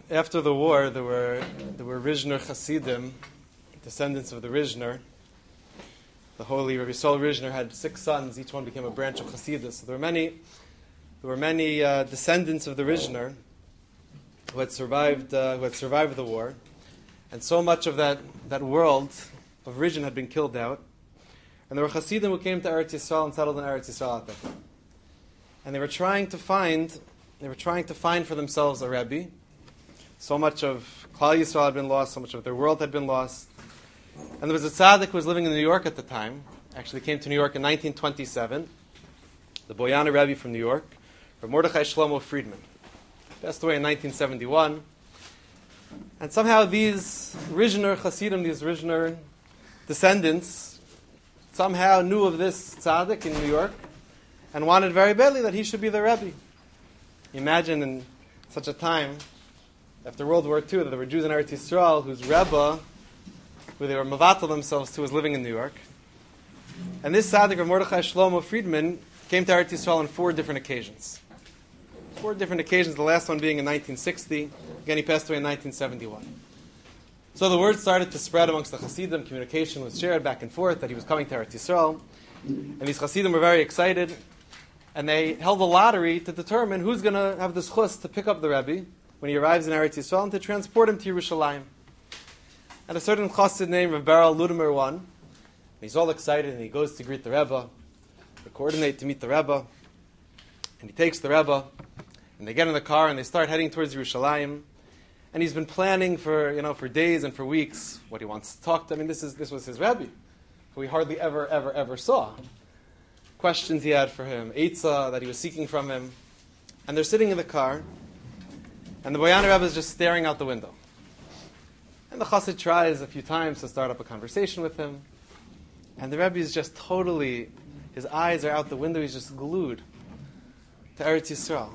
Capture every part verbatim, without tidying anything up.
after the war, there were there were Rizhner Hasidim, descendants of the Rizhner. The holy Rabbi Saul Rizhner had six sons. Each one became a branch of Hasidus. So there were many, there were many uh, descendants of the Rizhner who had survived uh, who had survived the war, and so much of that that world of Rizhn had been killed out. And there were Hasidim who came to Eretz Yisrael and settled in Eretz Yisrael at that time. And they were trying to find, they were trying to find for themselves a Rebbe. So much of Klal Yisrael had been lost, so much of their world had been lost. And there was a tzaddik who was living in New York at the time. Actually came to New York in nineteen twenty-seven. The Boyana Rebbe from New York, Rav Mordechai Shlomo Friedman. Passed away in nineteen seventy-one. And somehow these Rizhner Hasidim, these Rizhner descendants, somehow knew of this tzaddik in New York and wanted very badly that he should be the Rebbe. Imagine in such a time, after World War Two, that there were Jews in Eretz Yisrael whose Rebbe, who they were mavatal themselves to, was living in New York. And this tzaddik, Rav Mordechai Shlomo Friedman, came to Eretz Yisrael on four different occasions. Four different occasions, the last one being in nineteen sixty. Again, he passed away in nineteen seventy-one. So the word started to spread amongst the Hasidim. Communication was shared back and forth that he was coming to Eretz Yisrael. And these Hasidim were very excited. And they held a lottery to determine who's going to have the zchus to pick up the Rebbe when he arrives in Eretz Yisrael and to transport him to Yerushalayim. And a certain Chassid named Rav Beryl Ludemer won. And he's all excited and he goes to greet the Rebbe, to coordinate to meet the Rebbe. And he takes the Rebbe. And they get in the car and they start heading towards Yerushalayim. And he's been planning for, you know, for days and for weeks what he wants to talk to. I mean, this is this was his Rebbe, who he hardly ever, ever, ever saw. Questions he had for him, Eitzah that he was seeking from him. And they're sitting in the car, and the Boyana Rebbe is just staring out the window. And the Chassid tries a few times to start up a conversation with him. And the Rebbe is just totally, his eyes are out the window, he's just glued to Eretz Yisrael.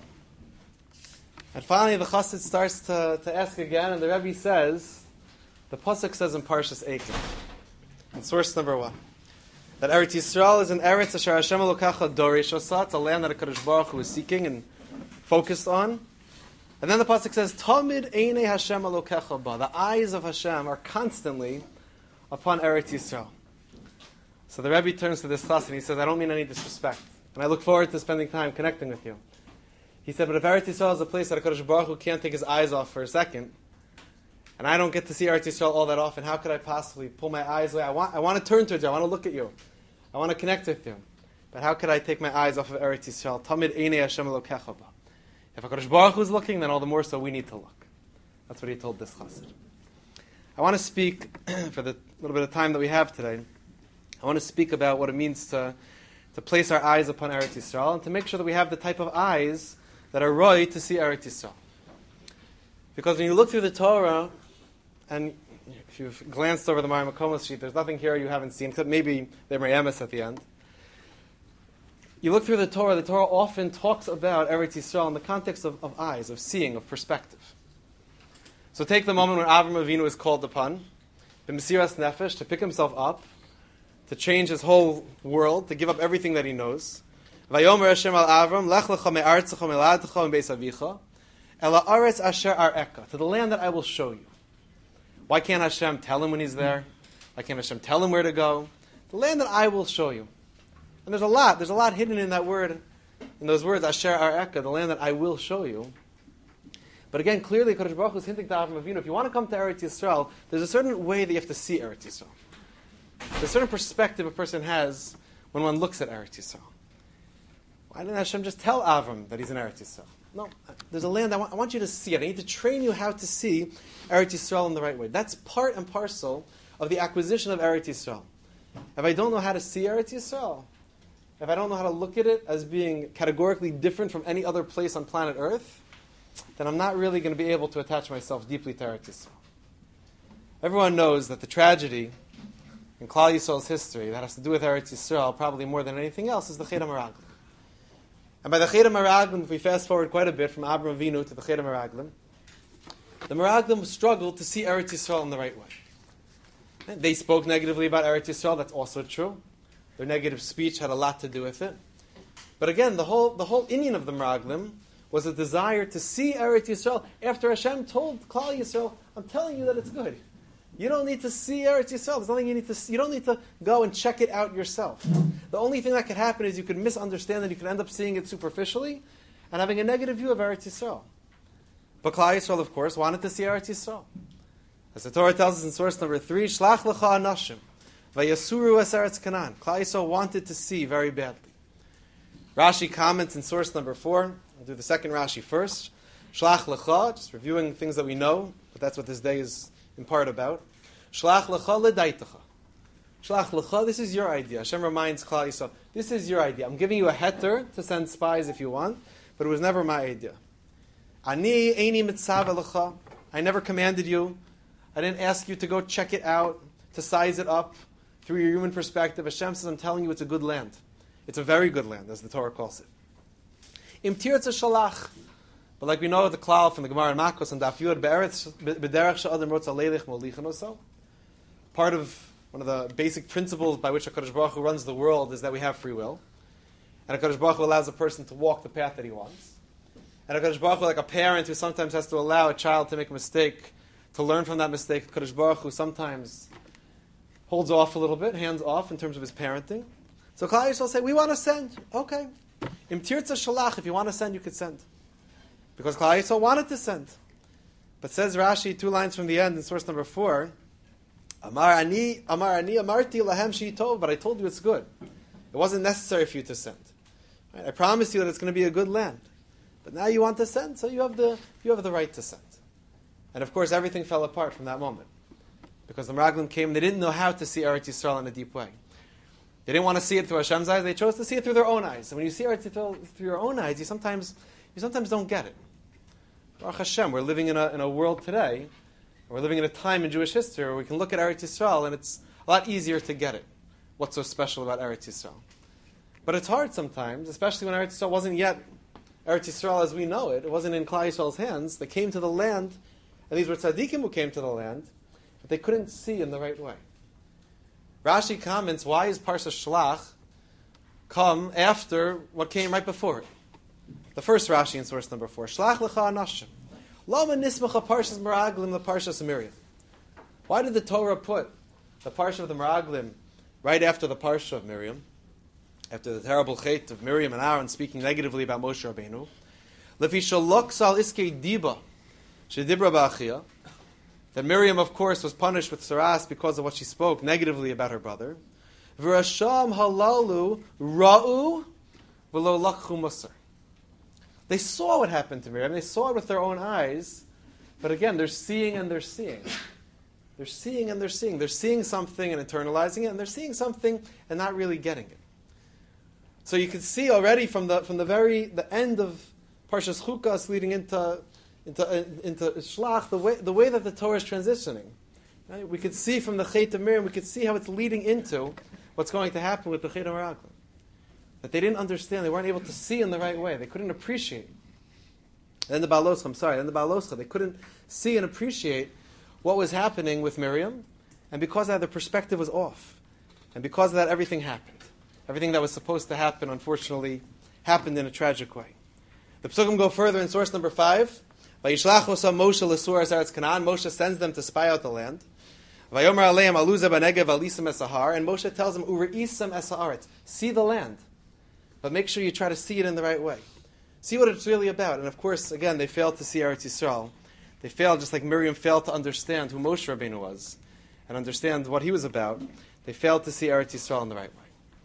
And finally, the Chassid starts to, to ask again, and the Rebbe says, the Pasuk says in Parshas Eikim, in source number one, that Eretz Yisrael is an Eretz Asher Hashem Elokecha Dorish Osa. It's a land that HaKadosh Baruch Hu is seeking and focused on. And then the Pasuk says, Tamid Einei Hashem Elokecha Ba. The eyes of Hashem are constantly upon Eretz Yisrael. So the Rebbe turns to this Chassid and he says, I don't mean any disrespect. And I look forward to spending time connecting with you. He said, but if Eretz Yisrael is a place that HaKadosh Baruch Hu can't take his eyes off for a second, and I don't get to see Eretz Yisrael all that often, how could I possibly pull my eyes away? I want, I want to turn towards you. I want to look at you. I want to connect with you. But how could I take my eyes off of Eretz Yisrael? Tamid Einei Hashem Elokecha Ba. If HaKadosh Baruch Hu is looking, then all the more so we need to look. That's what he told this Chassid. I want to speak, for the little bit of time that we have today, I want to speak about what it means to, to place our eyes upon Eretz Yisrael and to make sure that we have the type of eyes that are right to see Eretz Yisrael. Because when you look through the Torah, and if you've glanced over the Marim Makomos sheet, there's nothing here you haven't seen, except maybe the Emrei Emes at the end. You look through the Torah, the Torah often talks about Eretz Yisrael in the context of, of eyes, of seeing, of perspective. So take the moment when Avram Avinu is called upon, b'mesiras nefesh, to pick himself up, to change his whole world, to give up everything that he knows. Vayomer Hashem al Avram, lech lecha me'artzecha me'ladtecha me'beis avicha, ela aretz asher ar'eka, to the land that I will show you. Why can't Hashem tell him when he's there? Why can't Hashem tell him where to go? The land that I will show you. And there's a lot, there's a lot hidden in that word, in those words, asher ar'eka, the land that I will show you. But again, clearly, Kadosh Baruch Hu is hinting to Avram Avinu, if you want to come to Eretz Yisrael, there's a certain way that you have to see Eretz Yisrael. There's a certain perspective a person has when one looks at Eretz Yisrael. Why didn't Hashem just tell Avram that he's in Eretz Yisrael? No, there's a land, I want, I want you to see it. I need to train you how to see Eretz Yisrael in the right way. That's part and parcel of the acquisition of Eretz Yisrael. If I don't know how to see Eretz Yisrael, if I don't know how to look at it as being categorically different from any other place on planet Earth, then I'm not really going to be able to attach myself deeply to Eretz Yisrael. Everyone knows that the tragedy in Klal Yisrael's history that has to do with Eretz Yisrael, probably more than anything else, is the Chet HaMeraglim. And by the Chet HaMeraglim, if we fast forward quite a bit from Abraham Avinu to the Chet HaMeraglim, the Meraglim struggled to see Eretz Yisrael in the right way. They spoke negatively about Eretz Yisrael, that's also true. Their negative speech had a lot to do with it. But again, the whole the whole inyan of the Meraglim was a desire to see Eretz Yisrael after Hashem told Klal Yisrael, I'm telling you that it's good. You don't need to see Eretz Yisrael. There's nothing you need to see. You don't need to go and check it out yourself. The only thing that could happen is you could misunderstand and you could end up seeing it superficially and having a negative view of Eretz Yisrael. But Klal Yisrael, of course, wanted to see Eretz Yisrael. As the Torah tells us in source number three, Shlach lecha anashim, vayasuru es Eretz Canaan. Klal Yisrael wanted to see very badly. Rashi comments in source number four. I'll do the second Rashi first. Shlach lecha, just reviewing things that we know, but that's what this day is in part about. Shlach lecha ledaitacha. Shlach lecha, this is your idea. Hashem reminds Klal Yisrael, this is your idea. I'm giving you a heter to send spies if you want, but it was never my idea. Ani eini mitzava lecha. I never commanded you. I didn't ask you to go check it out, to size it up through your human perspective. Hashem says, I'm telling you it's a good land. It's a very good land, as the Torah calls it. Im tirtza shalach. But like we know the klal from the Gemara in Makos and Daf Yud, be'eretz b'derech she'adam rotza leilech molichan oso. Part of one of the basic principles by which HaKadosh Baruch Hu runs the world is that we have free will. And HaKadosh Baruch Hu allows a person to walk the path that he wants. And HaKadosh Baruch Hu, like a parent who sometimes has to allow a child to make a mistake, to learn from that mistake, HaKadosh Baruch Hu sometimes holds off a little bit, hands off in terms of his parenting. So Klal Yisrael say, we want to send. Okay. Im tirtza shalach, if you want to send, you could send. Because Klal Yisrael wanted to send. But says Rashi, two lines from the end in source number four, Amar ani, Amar ani, amarti lahem she'itov, but I told you it's good. It wasn't necessary for you to send. Right? I promised you that it's going to be a good land. But now you want to send, so you have the you have the right to send. And of course, everything fell apart from that moment. Because the Meraglim came, they didn't know how to see Eretz Yisrael in a deep way. They didn't want to see it through Hashem's eyes, they chose to see it through their own eyes. And when you see Eretz Yisrael through your own eyes, you sometimes you sometimes don't get it. Baruch Hashem, we're living in a, in a world today, we're living in a time in Jewish history where we can look at Eretz Yisrael and it's a lot easier to get it. What's so special about Eretz Yisrael? But it's hard sometimes, especially when Eretz Yisrael wasn't yet Eretz Yisrael as we know it. It wasn't in Klal Yisrael's hands. They came to the land, and these were tzaddikim who came to the land, but they couldn't see in the right way. Rashi comments, why is Parsha Shlach come after what came right before it? The first Rashi in source number four. Shlach lecha anashim. Lama nismacha Parshas Meraglim the Parshas Miriam. Why did the Torah put the Parsha of the Meraglim right after the Parsha of Miriam? After the terrible chait of Miriam and Aaron speaking negatively about Moshe Rabbeinu. Lefi shalok sal iskei diba shedibra ba'achia. That Miriam, of course, was punished with saras because of what she spoke negatively about her brother. V'rasham halalu ra'u v'lo lakchu musar. They saw what happened to Miriam. They saw it with their own eyes. But again, they're seeing and they're seeing. They're seeing and they're seeing. They're seeing something and internalizing it, and they're seeing something and not really getting it. So you can see already from the from the very the end of Parshas Chukas leading into into uh, into Shlach the way the way that the Torah is transitioning. Right? We could see from the Chet of Miriam, we could see how it's leading into what's going to happen with the Chet of Meraglim. That they didn't understand, they weren't able to see in the right way, they couldn't appreciate. Then the Baaloscha, I'm sorry, then the Baaloscha, they couldn't see and appreciate what was happening with Miriam, and because of that, the perspective was off, and because of that, everything happened. Everything that was supposed to happen, unfortunately, happened in a tragic way. The Psukim go further in source number five. Vayishlach osam Moshe l'sur eretz Canaan. Moshe sends them to spy out the land. Vayomer aleim aluza b'negev alisam esahar. And Moshe tells them, ureisam esaharetz. See the land. But make sure you try to see it in the right way. See what it's really about. And of course, again, they failed to see Eretz Yisrael. They failed, just like Miriam failed to understand who Moshe Rabbeinu was and understand what he was about. They failed to see Eretz Yisrael in the right way.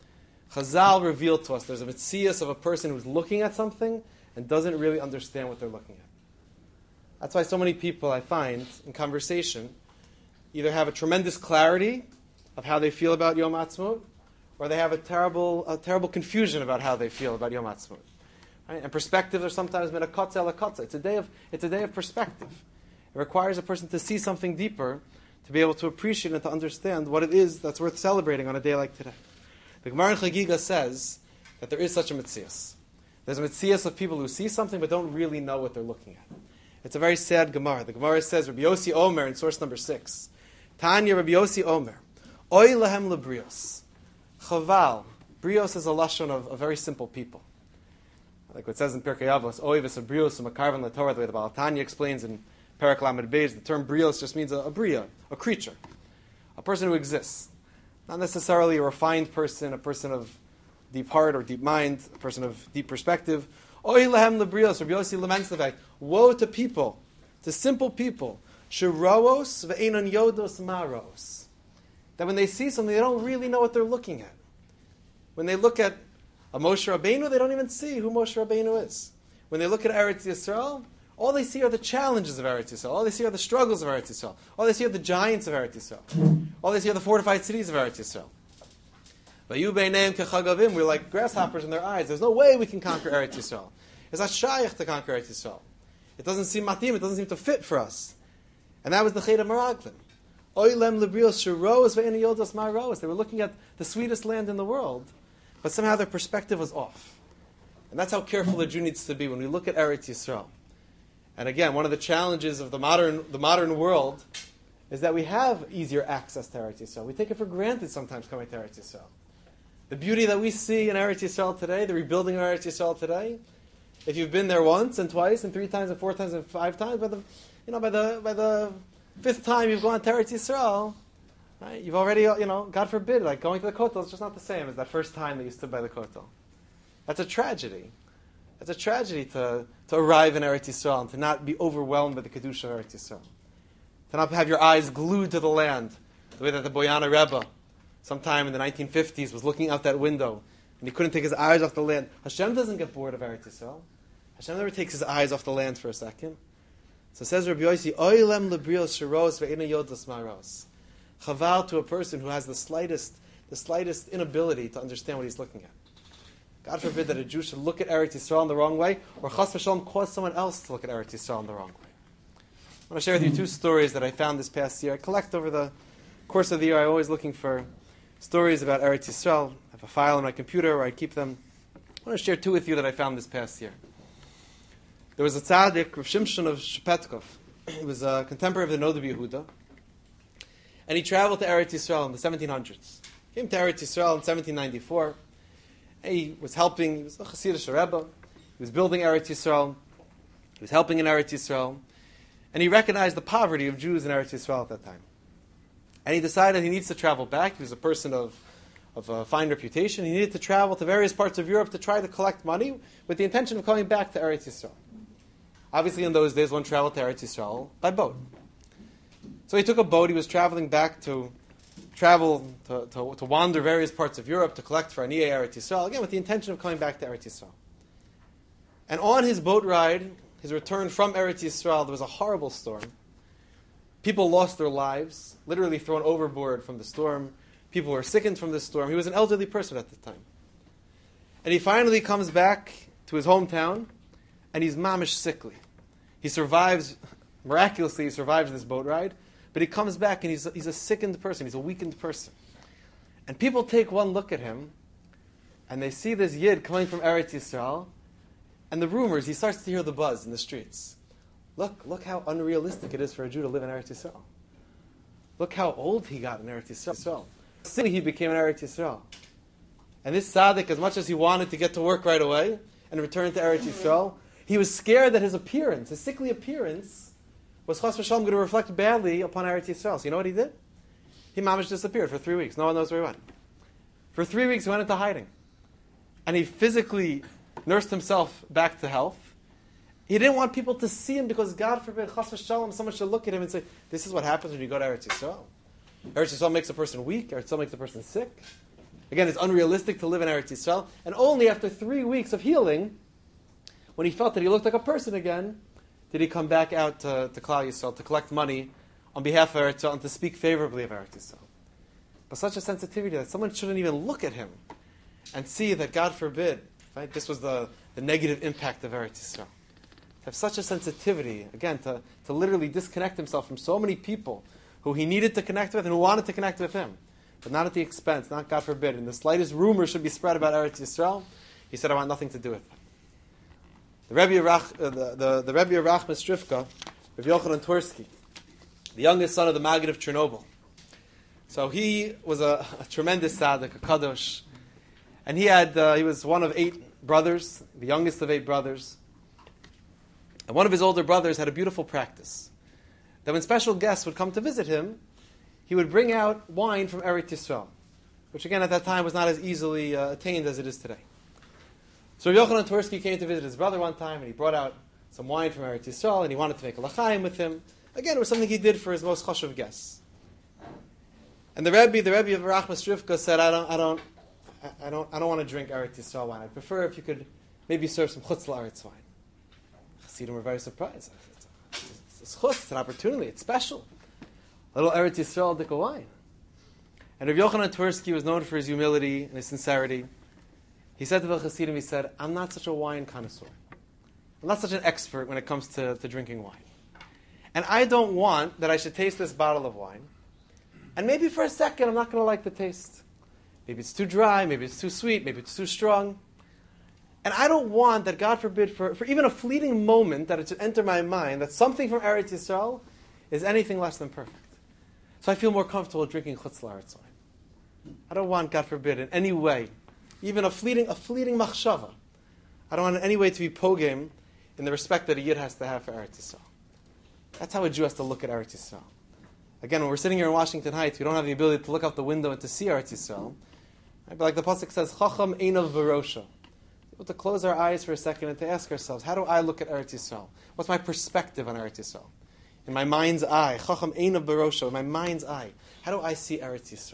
Chazal revealed to us there's a mitzias of a person who's looking at something and doesn't really understand what they're looking at. That's why so many people, I find, in conversation, either have a tremendous clarity of how they feel about Yom Ha'atzmaut, or they have a terrible, a terrible confusion about how they feel about Yom Ha'atzmaut. Right? And perspectives are sometimes min hakotza el hakotza. It's a day of, it's a day of perspective. It requires a person to see something deeper, to be able to appreciate and to understand what it is that's worth celebrating on a day like today. The Gemara in Chagiga says that there is such a mitzias. There's a mitzias of people who see something but don't really know what they're looking at. It's a very sad Gemara. The Gemara says, Rabbi Yossi Omer in source number six, Tanya Rabbi Yossi Omer, Oy lahem lebrios. Chaval. Brios is a lashon of, of very simple people. Like what it says in Pirkei Avos, Oivis Abrios Makarvan LaTorah, the way the Baal Tanya explains in Perek Lamed Beis, the term brios just means a, a bria, a creature, a person who exists. Not necessarily a refined person, a person of deep heart or deep mind, a person of deep perspective. Oy lehem lebrios, Rabbi Yossi laments the fact, woe to people, to simple people, sheroos ve'enon yodos maros, that when they see something, they don't really know what they're looking at. When they look at a Moshe Rabbeinu, they don't even see who Moshe Rabbeinu is. When they look at Eretz Yisrael, all they see are the challenges of Eretz Yisrael. All they see are the struggles of Eretz Yisrael. All they see are the giants of Eretz Yisrael. All they see are the fortified cities of Eretz Yisrael. Vayu beineim kechagavim, we're like grasshoppers in their eyes. There's no way we can conquer Eretz Yisrael. It's not shaykh to conquer Eretz Yisrael. It doesn't seem matim, it doesn't seem to fit for us. And that was the Cheder Meraglim. Oilem lebrios sheroos ve'en yodos maros. They were looking at the sweetest land in the world, but somehow their perspective was off. And that's how careful a Jew needs to be when we look at Eretz Yisrael. And again, one of the challenges of the modern the modern world is that we have easier access to Eretz Yisrael. We take it for granted sometimes coming to Eretz Yisrael. The beauty that we see in Eretz Yisrael today, the rebuilding of Eretz Yisrael today, if you've been there once and twice and three times and four times and five times, by the you know by the by the fifth time you've gone to Eretz Yisrael, right, you've already, you know, God forbid, like going to the Kotel is just not the same as that first time that you stood by the Kotel. That's a tragedy. It's a tragedy to, to arrive in Eretz Yisrael and to not be overwhelmed by the Kedusha of Eretz Yisrael. To not have your eyes glued to the land, the way that the Boyana Rebbe, sometime in the nineteen fifties, was looking out that window and he couldn't take his eyes off the land. Hashem doesn't get bored of Eretz Yisrael. Hashem never takes his eyes off the land for a second. So says Rabbi Yossi, Oilem lebrios sheros ve'ena yodos maros. Chaval to a person who has the slightest, the slightest inability to understand what he's looking at. God forbid that a Jew should look at Eretz Yisrael in the wrong way, or Chas v'Shalom cause someone else to look at Eretz Yisrael in the wrong way. I want to share with you two stories that I found this past year. I collect over the course of the year. I'm always looking for stories about Eretz Yisrael. I have a file on my computer where I keep them. I want to share two with you that I found this past year. There was a tzaddik, Rav Shimshon of Shepetkov. He was a contemporary of the Noda B'Yehuda. And he traveled to Eretz Yisrael in the seventeen hundreds. He came to Eretz Yisrael in seventeen ninety-four. He was helping, he was a Hasidic Rebbe. He was building Eretz Yisrael. He was helping in Eretz Yisrael. And he recognized the poverty of Jews in Eretz Yisrael at that time. And he decided he needs to travel back. He was a person of, of a fine reputation. He needed to travel to various parts of Europe to try to collect money with the intention of coming back to Eretz Yisrael. Obviously, in those days, one traveled to Eretz Yisrael by boat. So he took a boat. He was traveling back to travel, to, to, to wander various parts of Europe to collect for Aniyei Eretz Yisrael, again, with the intention of coming back to Eretz Yisrael. And on his boat ride, his return from Eretz Yisrael, there was a horrible storm. People lost their lives, literally thrown overboard from the storm. People were sickened from the storm. He was an elderly person at the time. And he finally comes back to his hometown, and he's mamish sickly. He survives, miraculously he survives this boat ride, but he comes back and he's, he's a sickened person, he's a weakened person. And people take one look at him, and they see this Yid coming from Eretz Yisrael, and the rumors, he starts to hear the buzz in the streets. Look, look how unrealistic it is for a Jew to live in Eretz Yisrael. Look how old he got in Eretz Yisrael. Sickly he became in Eretz Yisrael. And this tzaddik, as much as he wanted to get to work right away and return to Eretz Yisrael, he was scared that his appearance, his sickly appearance, was chas v'shalom going to reflect badly upon Eretz Yisrael. So you know what he did? He mamish disappeared for three weeks. No one knows where he went. For three weeks he went into hiding. And he physically nursed himself back to health. He didn't want people to see him because, God forbid, chas v'shalom, someone should look at him and say, this is what happens when you go to Eretz Yisrael. Eretz Yisrael makes a person weak. Eretz Yisrael makes a person sick. Again, it's unrealistic to live in Eretz Yisrael. And only after three weeks of healing, when he felt that he looked like a person again, did he come back out to, to Klal Yisrael to collect money on behalf of Eretz Yisrael and to speak favorably of Eretz Yisrael. But such a sensitivity that someone shouldn't even look at him and see that, God forbid, right, this was the, the negative impact of Eretz Yisrael. To have such a sensitivity, again, to, to literally disconnect himself from so many people who he needed to connect with and who wanted to connect with him, but not at the expense, not, God forbid, and the slightest rumor should be spread about Eretz Yisrael. He said, I want nothing to do with it. The Rebbe Rach, uh, the, the, the Rebbe Rach Mistrivka, Rebbe Yochanan Tursky, the youngest son of the Maggid of Chernobyl. So he was a, a tremendous tzaddik, a kadosh, and he had uh, he was one of eight brothers, the youngest of eight brothers. And one of his older brothers had a beautiful practice, that when special guests would come to visit him, he would bring out wine from Eretz Yisrael, which again at that time was not as easily uh, attained as it is today. So Rabbi Yochanan Twersky came to visit his brother one time, and he brought out some wine from Eretz Yisrael, and he wanted to make a l'chaim with him. Again, it was something he did for his most chashuv guests. And the Rebbe, the Rebbe of Rachmas Rivka said, I don't, I don't, I don't, I don't want to drink Eretz Yisrael wine. I prefer if you could maybe serve some chutz la'aretz wine. Chassidim were very surprised. It's, it's, it's chutz, it's an opportunity, it's special. A little Eretz Yisrael dika wine. And Rabbi Yochanan Twersky was known for his humility and his sincerity. He said to the Chassidim, he said, I'm not such a wine connoisseur. I'm not such an expert when it comes to, to drinking wine. And I don't want that I should taste this bottle of wine, and maybe for a second I'm not going to like the taste. Maybe it's too dry, maybe it's too sweet, maybe it's too strong. And I don't want that, God forbid, for, for even a fleeting moment that it should enter my mind that something from Eretz Yisrael is anything less than perfect. So I feel more comfortable drinking chutz la'aretz wine. I don't want, God forbid, in any way, even a fleeting a fleeting machshava, I don't want in any way to be pogim in the respect that a yid has to have for Eretz Yisrael. That's how a Jew has to look at Eretz Yisrael. Again, when we're sitting here in Washington Heights, we don't have the ability to look out the window and to see Eretz Yisrael. Right? But like the pasuk says, Chacham einav v'rosha. Able to close our eyes for a second and to ask ourselves, how do I look at Eretz Yisrael? What's my perspective on Eretz Yisrael? In my mind's eye, Chacham einav v'rosha, in my mind's eye, how do I see Eretz Yisrael?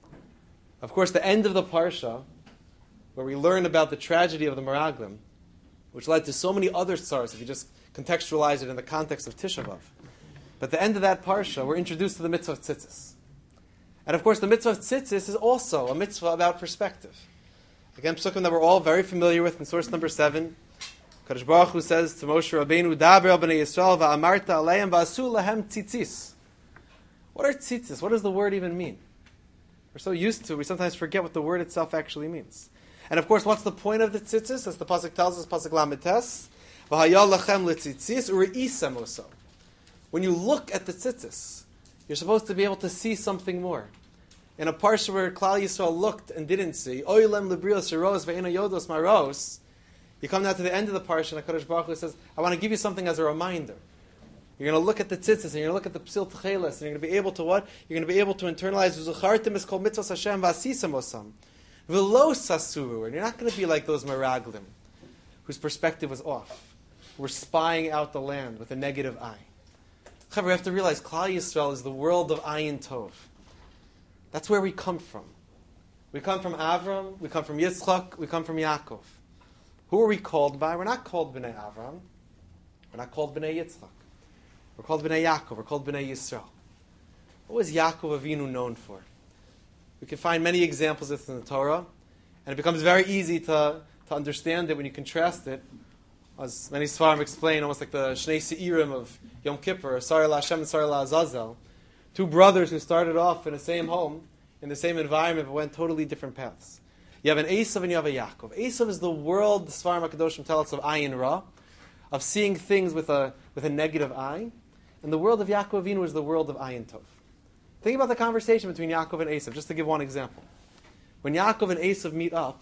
Of course, the end of the parsha, where we learn about the tragedy of the Meraglim, which led to so many other stars, if you just contextualize it in the context of Tisha B'Av. But at the end of that parsha, we're introduced to the mitzvah of tzitzis. And of course, the mitzvah of tzitzis is also a mitzvah about perspective. Again, psukim that we're all very familiar with in source number seven. Kadosh Baruch Hu says to Moshe Rabbeinu, Daber al b'nei Yisrael va'amarta aleim va'asu lahem tzitzis. What are tzitzis? What does the word even mean? We're so used to it, we sometimes forget what the word itself actually means. And of course, what's the point of the tzitzis? As the pasuk tells us, pasuk lamed tes, v'hayal lachem letzitzis u're'isem oso. When you look at the tzitzis, you're supposed to be able to see something more. In a parsha where Klal Yisrael looked and didn't see, oilem lebrios sheros ve'ena yodos maros, you come down to the end of the parsha and HaKadosh Baruch Hu says, I want to give you something as a reminder. You're going to look at the tzitzis and you're going to look at the psil tcheles and you're going to be able to what? You're going to be able to internalize v'zuchartim es kol mitzvos Hashem v'asisam osam. V'lo sasuru. And you're not going to be like those meraglim whose perspective was off, who were spying out the land with a negative eye. We have to realize Klal Yisrael is the world of Ayin Tov. That's where we come from. We come from Avram, we come from Yitzchak, we come from Yaakov. Who are we called by? We're not called B'nai Avram. We're not called B'nai Yitzchak. We're called B'nai Yaakov. We're called B'nai Yisrael. What was Yaakov Avinu known for? We can find many examples of this in the Torah, and it becomes very easy to, to understand it when you contrast it. As many Sfarim explain, almost like the Shnei Seirim of Yom Kippur, Sar LaHashem and Sar LaAzazel, two brothers who started off in the same home, in the same environment, but went totally different paths. You have an Esav and you have a Yaakov. Esav is the world, the Sfarim HaKadoshim tell us, of Ayin Ra, of seeing things with a with a negative eye, and the world of Yaakov Avinu is the world of Ayin Tov. Think about the conversation between Yaakov and Esav, just to give one example. When Yaakov and Esav meet up,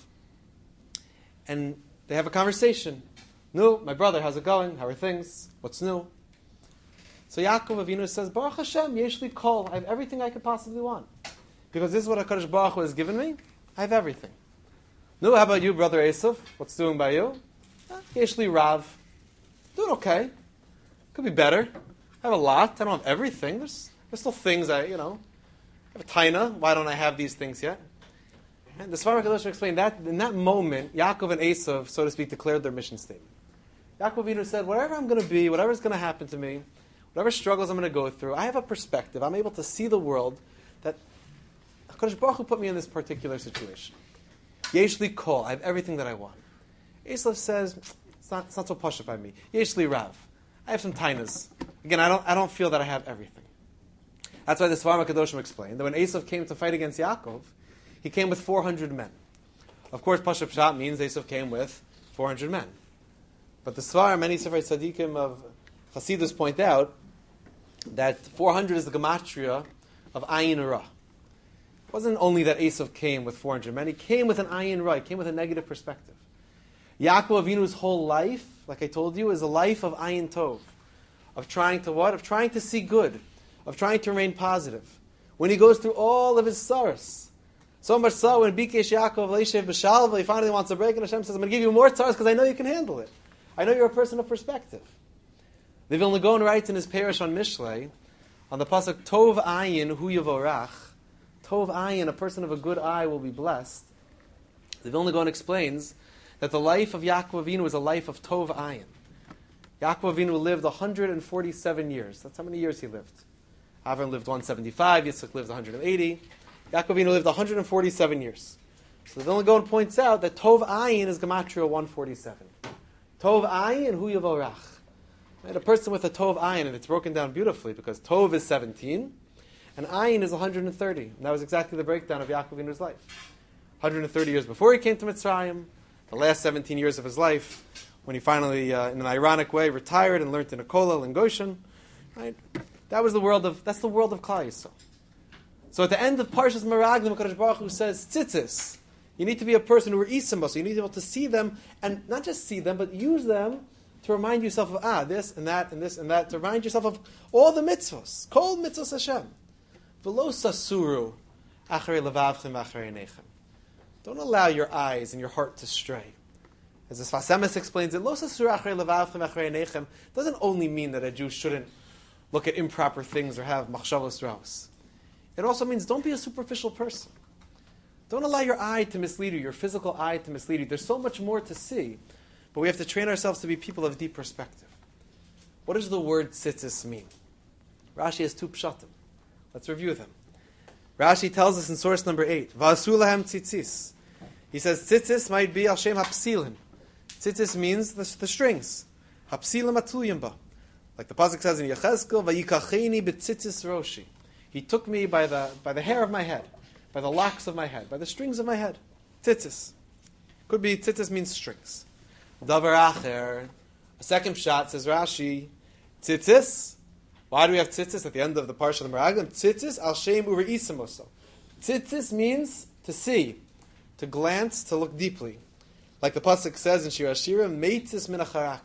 and they have a conversation. No, my brother, how's it going? How are things? What's new? So Yaakov Avinu says, Baruch Hashem, yesh li kol. I have everything I could possibly want. Because this is what HaKadosh Baruch Hu has given me. I have everything. No, how about you, brother Esav? What's doing by you? Yesh li rav. Doing okay. Could be better. I have a lot. I don't have everything. There's, there's still things I, you know. I have a taina. Why don't I have these things yet? And the Sfarim HaKadoshim explained that in that moment, Yaakov and Esav, so to speak, declared their mission statement. Yaakov Avinu said, whatever I'm going to be, whatever's going to happen to me, whatever struggles I'm going to go through, I have a perspective. I'm able to see the world that HaKadosh Baruch Hu put me in this particular situation. Yesh li kol. I have everything that I want. Esav says, it's not, it's not so pasha by me. Yesh li rav. I have some tainas. Again, I don't, I don't feel that I have everything. That's why the Sfarim HaKadoshim explained that when Esav came to fight against Yaakov, he came with four hundred men. Of course, pasha pshat means Esav came with four hundred men. But the Sfarim, many Sefer Tzadikim of Hasidus point out that four hundred is the gematria of Ayin Ra. It wasn't only that Esav came with four hundred men, he came with an Ayin Ra, he came with a negative perspective. Yaakov Avinu's whole life, like I told you, is a life of ayin tov, of trying to what? Of trying to see good, of trying to remain positive. When he goes through all of his sorrows, so much so when Bikesh Yaakov Leishev B'Shalva, he finally wants a break, and Hashem says, I'm going to give you more tzars because I know you can handle it. I know you're a person of perspective. The Vilna Gaon writes in his parish on Mishlei, on the pasuk Tov Ayin Hu Yavorach, Tov Ayin, a person of a good eye will be blessed. The Vilna Gaon explains that the life of Yaakov Avinu is a life of Tov Ayin. Yaakov Avinu lived one hundred forty-seven years. That's how many years he lived. Avram lived one hundred seventy-five, Yitzchak lived one hundred eighty. Yaakov Avinu lived one hundred forty-seven years. So the Vilna Gaon points out that Tov Ayin is Gematria one forty-seven. Tov Ayin Hu Yavorach. Right? A person with a Tov Ayin, and it's broken down beautifully because Tov is seventeen, and Ayin is one hundred thirty. And that was exactly the breakdown of Yaakov Avinu's life. one hundred thirty years before he came to Mitzrayim, the last seventeen years of his life, when he finally, uh, in an ironic way, retired and learned in a kollel in Goshen. Right? That was the world of, that's the world of Klal Yisrael. So at the end of Parshas Meraglim, HaKadosh Baruch Hu says, tzitzis. You need to be a person who are isim, so you need to be able to see them, and not just see them, but use them to remind yourself of, ah, this and that and this and that, to remind yourself of all the mitzvos, kol mitzvos Hashem. V'lo sasuru acharei levavchem acharei einechem. Don't allow your eyes and your heart to stray. As the Sfas Emes explains it, lo sasuru acharei levavchem acharei einechem doesn't only mean that a Jew shouldn't look at improper things or have machshavos raos. It also means don't be a superficial person. Don't allow your eye to mislead you, your physical eye to mislead you. There's so much more to see, but we have to train ourselves to be people of deep perspective. What does the word tzitzis mean? Rashi has two pshatim. Let's review them. Rashi tells us in source number eight, V'asu lahem tzitzis. He says tzitzis might be al shem hapsilim. Tzitzis means the, the strings. Hapsilim atuyim ba. Like the pasuk says in Yechezkel, Vayikacheni b'tzitzis roshi. He took me by the by the hair of my head, by the locks of my head, by the strings of my head. Tzitzis. Could be tzitzis means strings. Davar acher. A second shot says Rashi, tzitzis. Why do we have tzitzis at the end of the parsha of the Meraglim? Tzitzis al shem ureisimoso. Tzitzis means to see, to glance, to look deeply. Like the pasuk says in Shir Hashirim, meitzis min acharak.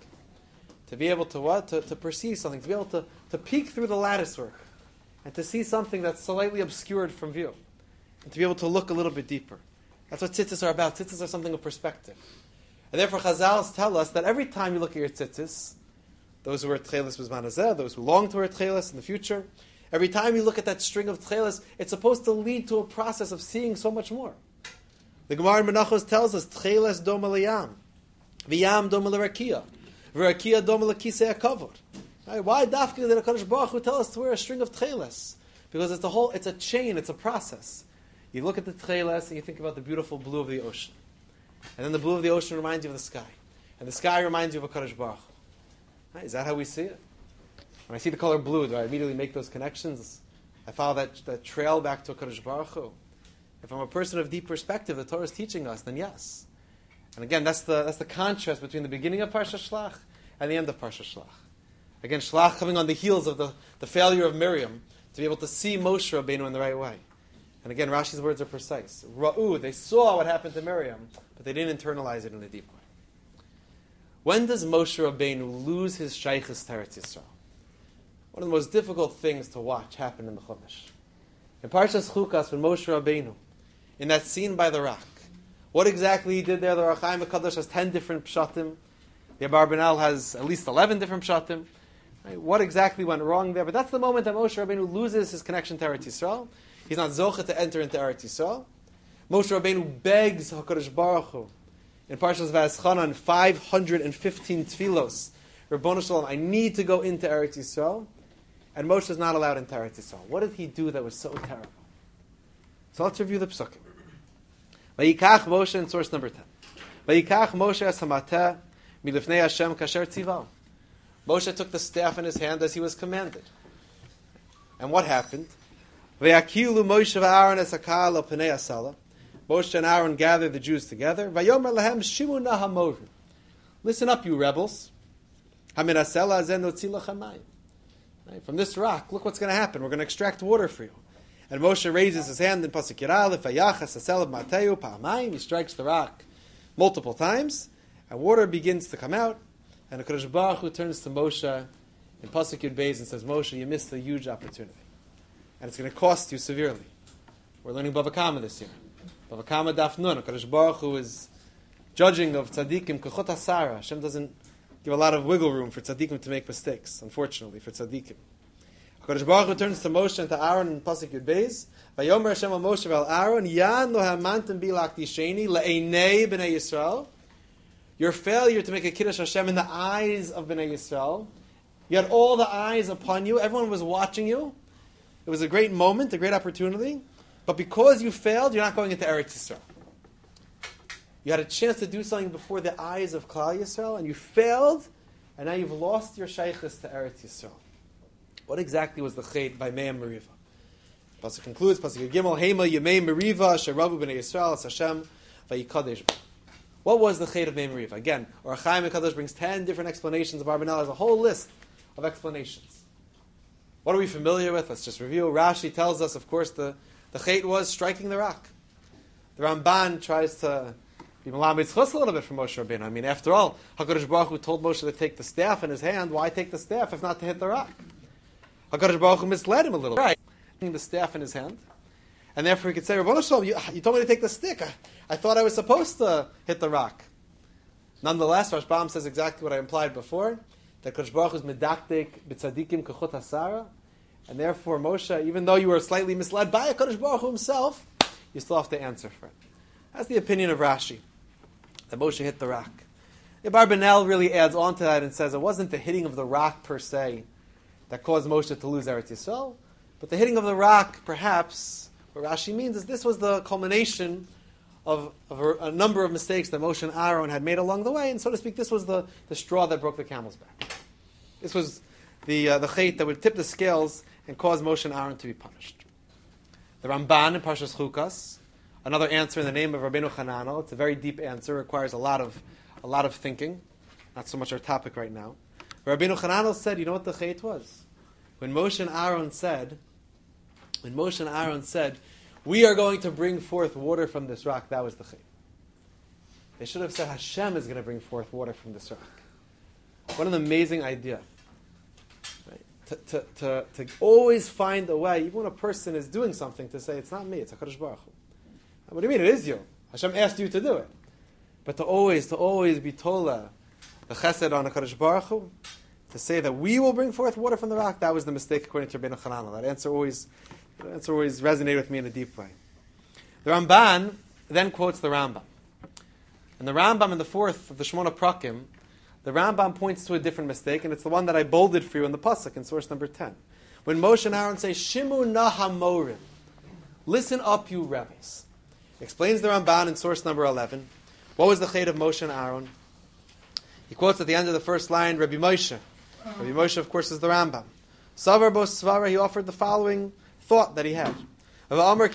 To be able to what? To, to perceive something, to be able to, to peek through the lattice work, and to see something that's slightly obscured from view, and to be able to look a little bit deeper. That's what tzitzis are about. Tzitzis are something of perspective. And therefore Chazal tell us that every time you look at your tzitzis, those who are tchelis b'zman hazeh, those who long to wear tchelis in the future, every time you look at that string of tchelis, it's supposed to lead to a process of seeing so much more. The Gemara in Menachos tells us, tchelis doma liyam, v'yam doma l'rakia, v'rakia doma l'kisei hakavod. Why dafka did HaKadosh Baruch Hu tell us to wear a string of tchelis? Because it's a whole, it's a chain, it's a process. You look at the tchelis and you think about the beautiful blue of the ocean. And then the blue of the ocean reminds you of the sky. And the sky reminds you of HaKadosh Baruch Hu. Right? Is that how we see it? When I see the color blue, do I immediately make those connections? I follow that, that trail back to HaKadosh Baruch Hu. If I'm a person of deep perspective, the Torah is teaching us, then yes. And again, that's the, that's the contrast between the beginning of Parsha Shlach and the end of Parsha Shlach. Again, Shlach coming on the heels of the, the failure of Miriam to be able to see Moshe Rabbeinu in the right way. And again, Rashi's words are precise. Ra'u, they saw what happened to Miriam, but they didn't internalize it in a deep way. When does Moshe Rabbeinu lose his shaychus to Eretz Yisrael? One of the most difficult things to watch happen in the Chumash. In Parshas Chukas, when Moshe Rabbeinu, in that scene by the rock, what exactly he did there, the Ohr HaChaim HaKadosh has ten different pshatim. The Abarbanel has at least eleven different pshatim. Right? What exactly went wrong there? But that's the moment that Moshe Rabbeinu loses his connection to Eretz Yisrael. He's not zocheh to enter into Eretz Yisrael. Moshe Rabbeinu begs HaKadosh Baruch Hu in Parshas Va'eschanan, five hundred fifteen tfilos, Rabbonu Shalom, I need to go into Eretz Yisrael, and Moshe is not allowed into Eretz Yisrael. What did he do that was so terrible? So let's review the psukim. Vayikach Moshe in source number ten. Vayikach Moshe es hamateh milifnei Hashem kasher tzival. Moshe took the staff in his hand as he was commanded. And what happened? Vayakilu Moshe v'Aaron es hakal al pnei asala. Moshe and Aaron gathered the Jews together. Vayomer lahem shimu na hamoru. Listen up, you rebels. Hamin asela azen notzi lachem mayim. From this rock, look what's going to happen. We're going to extract water for you. And Moshe raises his hand in pasuk Yiralef vayachas asela b'mateu pa'amayim. He strikes the rock multiple times. And water begins to come out, and the Kadosh Baruch Hu turns to Moshe in Pasuk Yud Beis and says, Moshe, you missed a huge opportunity. And it's going to cost you severely. We're learning Bava Kama this year. Bava Kama Daf Nun. Kadosh Baruch Hu is judging of tzaddikim kechut asara. Hashem doesn't give a lot of wiggle room for tzaddikim to make mistakes, unfortunately, for tzaddikim. Kadosh Baruch Hu turns to Moshe and to Aaron in Pasuk Yud Beis. Vayomer Hashem al Moshe vel Aaron, Yan lo hamantim bi laktisheni le'einei b'nei Yisrael. Your failure to make a Kiddush Hashem in the eyes of Bnei Yisrael. You had all the eyes upon you. Everyone was watching you. It was a great moment, a great opportunity. But because you failed, you're not going into Eretz Yisrael. You had a chance to do something before the eyes of Klal Yisrael, and you failed, and now you've lost your shaykhus to Eretz Yisrael. What exactly was the chait by Me'am Meriva? Pasuk concludes, Pasuk Gimel, Hema Yemei Meriva, Sheravu B'nei Yisrael, Es Hashem, Vayikadesh. What was the chait of Me'am Meriva? Again, Or Chaim HaKadosh brings ten different explanations of Arbanel. There's a whole list of explanations. What are we familiar with? Let's just review. Rashi tells us, of course, the, the chait was striking the rock. The Ramban tries to be Malamed Chus a little bit from Moshe Rabbeinu. I mean, after all, HaKadosh Baruch Hu told Moshe to take the staff in his hand. Why take the staff if not to hit the rock? HaKadosh Baruch Hu misled him a little bit. Right. The staff in his hand. And therefore he could say, Rabbanu Shalom, you, you told me to take the stick. I, I thought I was supposed to hit the rock. Nonetheless, Rashbam says exactly what I implied before, that HaKadosh Baruch Hu is medaktik b'tzadikim kechut hasara, and therefore Moshe, even though you were slightly misled by HaKadosh Baruch Hu himself, you still have to answer for it. That's the opinion of Rashi, that Moshe hit the rock. Abarbanel really adds on to that and says it wasn't the hitting of the rock per se that caused Moshe to lose Eretz Yisrael, but the hitting of the rock, perhaps, what Rashi means is this was the culmination of, of a, a number of mistakes that Moshe and Aaron had made along the way, and so to speak, this was the, the straw that broke the camel's back. This was the uh, the chait that would tip the scales and cause Moshe and Aaron to be punished. The Ramban in Parshas Chukas, another answer in the name of Rabbeinu Hananel. It's a very deep answer, requires a lot of a lot of thinking. Not so much our topic right now. Rabbeinu Hananel said, you know what the chait was? When Moshe and Aaron said, when Moshe and Aaron said, we are going to bring forth water from this rock, that was the chait. They should have said, Hashem is going to bring forth water from this rock. What an amazing idea. Right? To, to, to, to always find a way, even when a person is doing something, to say, it's not me, it's HaKadosh Baruch Hu. What do you mean? It is you. Hashem asked you to do it. But to always, to always be tola, the chesed on HaKadosh Baruch Hu, to say that we will bring forth water from the rock, that was the mistake according to Rabbeinu Hananel. That answer always, that answer always resonated with me in a deep way. The Ramban then quotes the Rambam. And the Rambam in the fourth of the Shemona Prakim, the Rambam points to a different mistake, and it's the one that I bolded for you in the Pasuk in source number ten. When Moshe and Aaron say, Shimu nahamorim, listen up, you rebels. Explains the Ramban in source number eleven. What was the chait of Moshe and Aaron? He quotes at the end of the first line, Rabbi Moshe. Rabbi Moshe, of course, is the Rambam. Savar bo svara, he offered the following thought that he had. What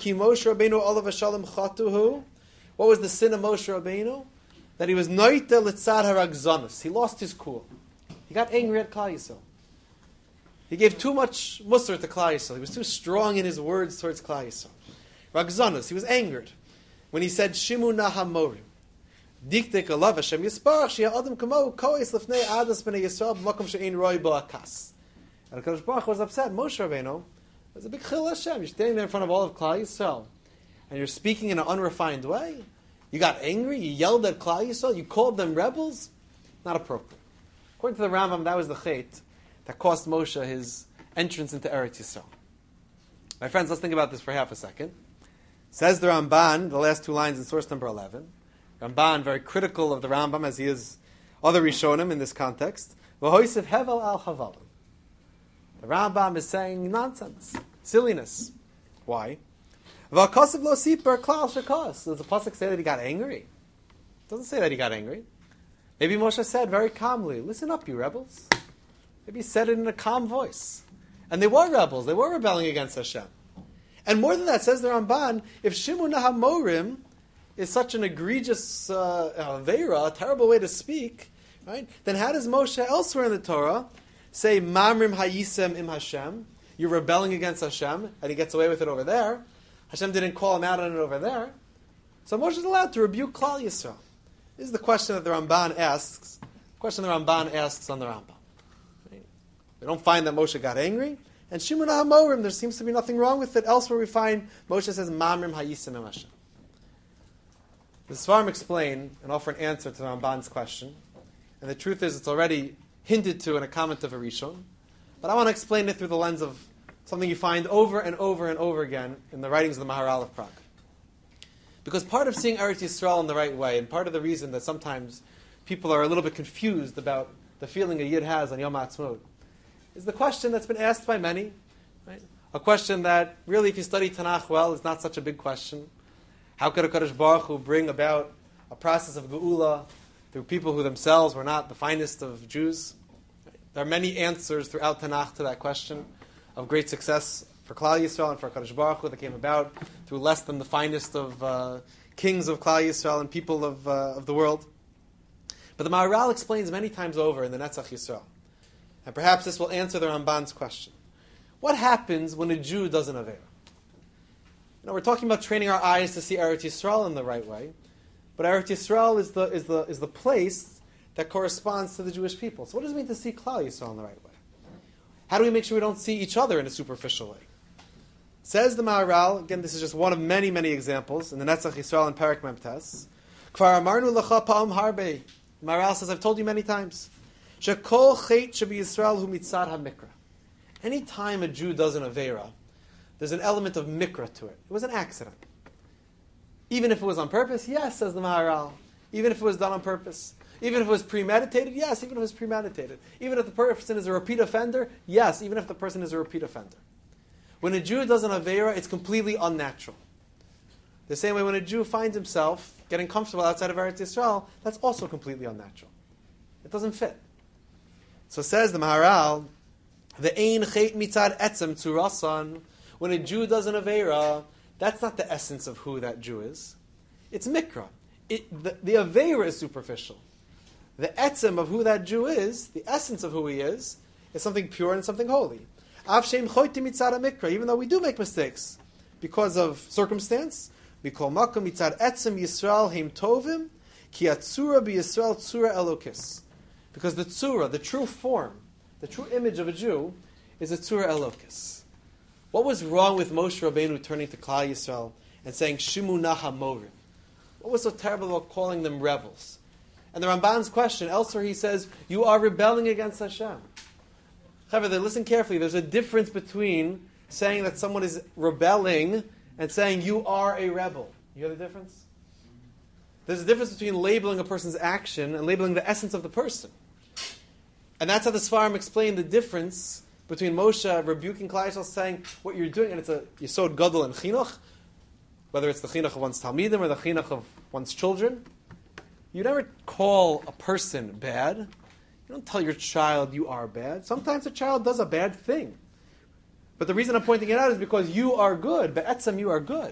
was the sin of Moshe Rabbeinu? That he was noite litzad haragzanos. He lost his cool. He got angry at Klal Yisrael. He gave too much musar to Klal Yisrael. He was too strong in his words towards Klal Yisrael. Ragzanos, he was angered when he said, Shimu nahamorim. Diktek alav Hashem yisparach shia adam kamo kois lefnei adas b'nei Yisrael b'makom she'ein roi ba'akas. And HaKadosh Baruch Hu was upset. Moshe Rabbeinu was a big chil Hashem. You're standing there in front of all of Klal Yisrael, and you're speaking in an unrefined way. You got angry. You yelled at Klal Yisrael. You called them rebels. Not appropriate. According to the Rambam, that was the chait that cost Moshe his entrance into Eretz Yisrael. My friends, let's think about this for half a second. Says the Ramban, the last two lines in source number eleven. Ramban, very critical of the Rambam, as he is other Rishonim in this context. V'hoisiv hevel al havalim. The Rambam is saying nonsense, silliness. Why? V'akosiv lo siper klal shekos. Does the pasuk say that he got angry? It doesn't say that he got angry. Maybe Moshe said very calmly, listen up, you rebels. Maybe he said it in a calm voice. And they were rebels. They were rebelling against Hashem. And more than that, says the Ramban, if Shimu nahamorim is such an egregious uh, aveira, a terrible way to speak, right? Then how does Moshe elsewhere in the Torah say mamrim hayisem im Hashem? You're rebelling against Hashem, and he gets away with it over there. Hashem didn't call him out on it over there. So Moshe is allowed to rebuke Klal Yisrael. This is the question that the Ramban asks. The question the Ramban asks on the Rambam. Right? We don't find that Moshe got angry. And Shimon HaMorim, there seems to be nothing wrong with it. Elsewhere we find Moshe says, Mamrim Hayisim Em Hashem. The Svarim explain and offer an answer to the Ramban's question. And the truth is, it's already hinted to in a comment of Arishon. But I want to explain it through the lens of something you find over and over and over again in the writings of the Maharal of Prague. Because part of seeing Eretz Yisrael in the right way, and part of the reason that sometimes people are a little bit confused about the feeling a Yid has on Yom HaAtzmaut, is the question that's been asked by many. Right? A question that, really, if you study Tanakh well, is not such a big question. How could a Kadosh Baruch Hu bring about a process of Geula through people who themselves were not the finest of Jews? Right? There are many answers throughout Tanakh to that question of great success for Klal Yisrael and for Kadosh Baruch Hu that came about through less than the finest of uh, kings of Klal Yisrael and people of, uh, of the world. But the Maharal explains many times over in the Netzach Yisrael, and perhaps this will answer the Ramban's question. What happens when a Jew does an Aveira? You know, we're talking about training our eyes to see Eretz Yisrael in the right way, but Eretz Yisrael is the, is the, is the place that corresponds to the Jewish people. So what does it mean to see Klal Yisrael in the right way? How do we make sure we don't see each other in a superficial way? Says the Maharal, again, this is just one of many, many examples in the Netzach Yisrael and Perek Memtes. Kvar amarnu lecha pa'am harbe. The Maharal says, I've told you many times. Shekol chet shebi Yisrael hu mitzad ha-mikra. Any time a Jew does an Aveira, there's an element of mikra to it. It was an accident. Even if it was on purpose, yes, says the Maharal. Even if it was done on purpose. Even if it was premeditated, yes, even if it was premeditated. Even if the person is a repeat offender, yes, even if the person is a repeat offender. When a Jew does an Aveira, it's completely unnatural. The same way when a Jew finds himself getting comfortable outside of Eretz Yisrael, that's also completely unnatural. It doesn't fit. So says the Maharal, the ein chet mitzad etzem tzurasan, when a Jew does an Aveira, that's not the essence of who that Jew is. It's mikra. It, the, the Aveira is superficial. The etzem of who that Jew is, the essence of who he is, is something pure and something holy. Even though we do make mistakes because of circumstance, we call makom mitzad etzem Yisrael heim tovim ki atzura bi Yisrael tzura elokis. Because the tzura, the true form, the true image of a Jew, is a tzura elokis. What was wrong with Moshe Rabbeinu turning to Klal Yisrael and saying shimu naha morim? What was so terrible about calling them rebels? And the Ramban's question, elsewhere he says, you are rebelling against Hashem. However, listen carefully. There's a difference between saying that someone is rebelling and saying you are a rebel. You hear the difference? There's a difference between labeling a person's action and labeling the essence of the person. And that's how the Sfarim explain the difference between Moshe rebuking Klal Yisrael, saying what you're doing, and it's a Yesod Gadol and Chinuch, whether it's the Chinuch of one's Talmidim or the Chinuch of one's children. You never call a person bad. You don't tell your child you are bad. Sometimes a child does a bad thing. But the reason I'm pointing it out is because you are good. Be'etzem, you are good.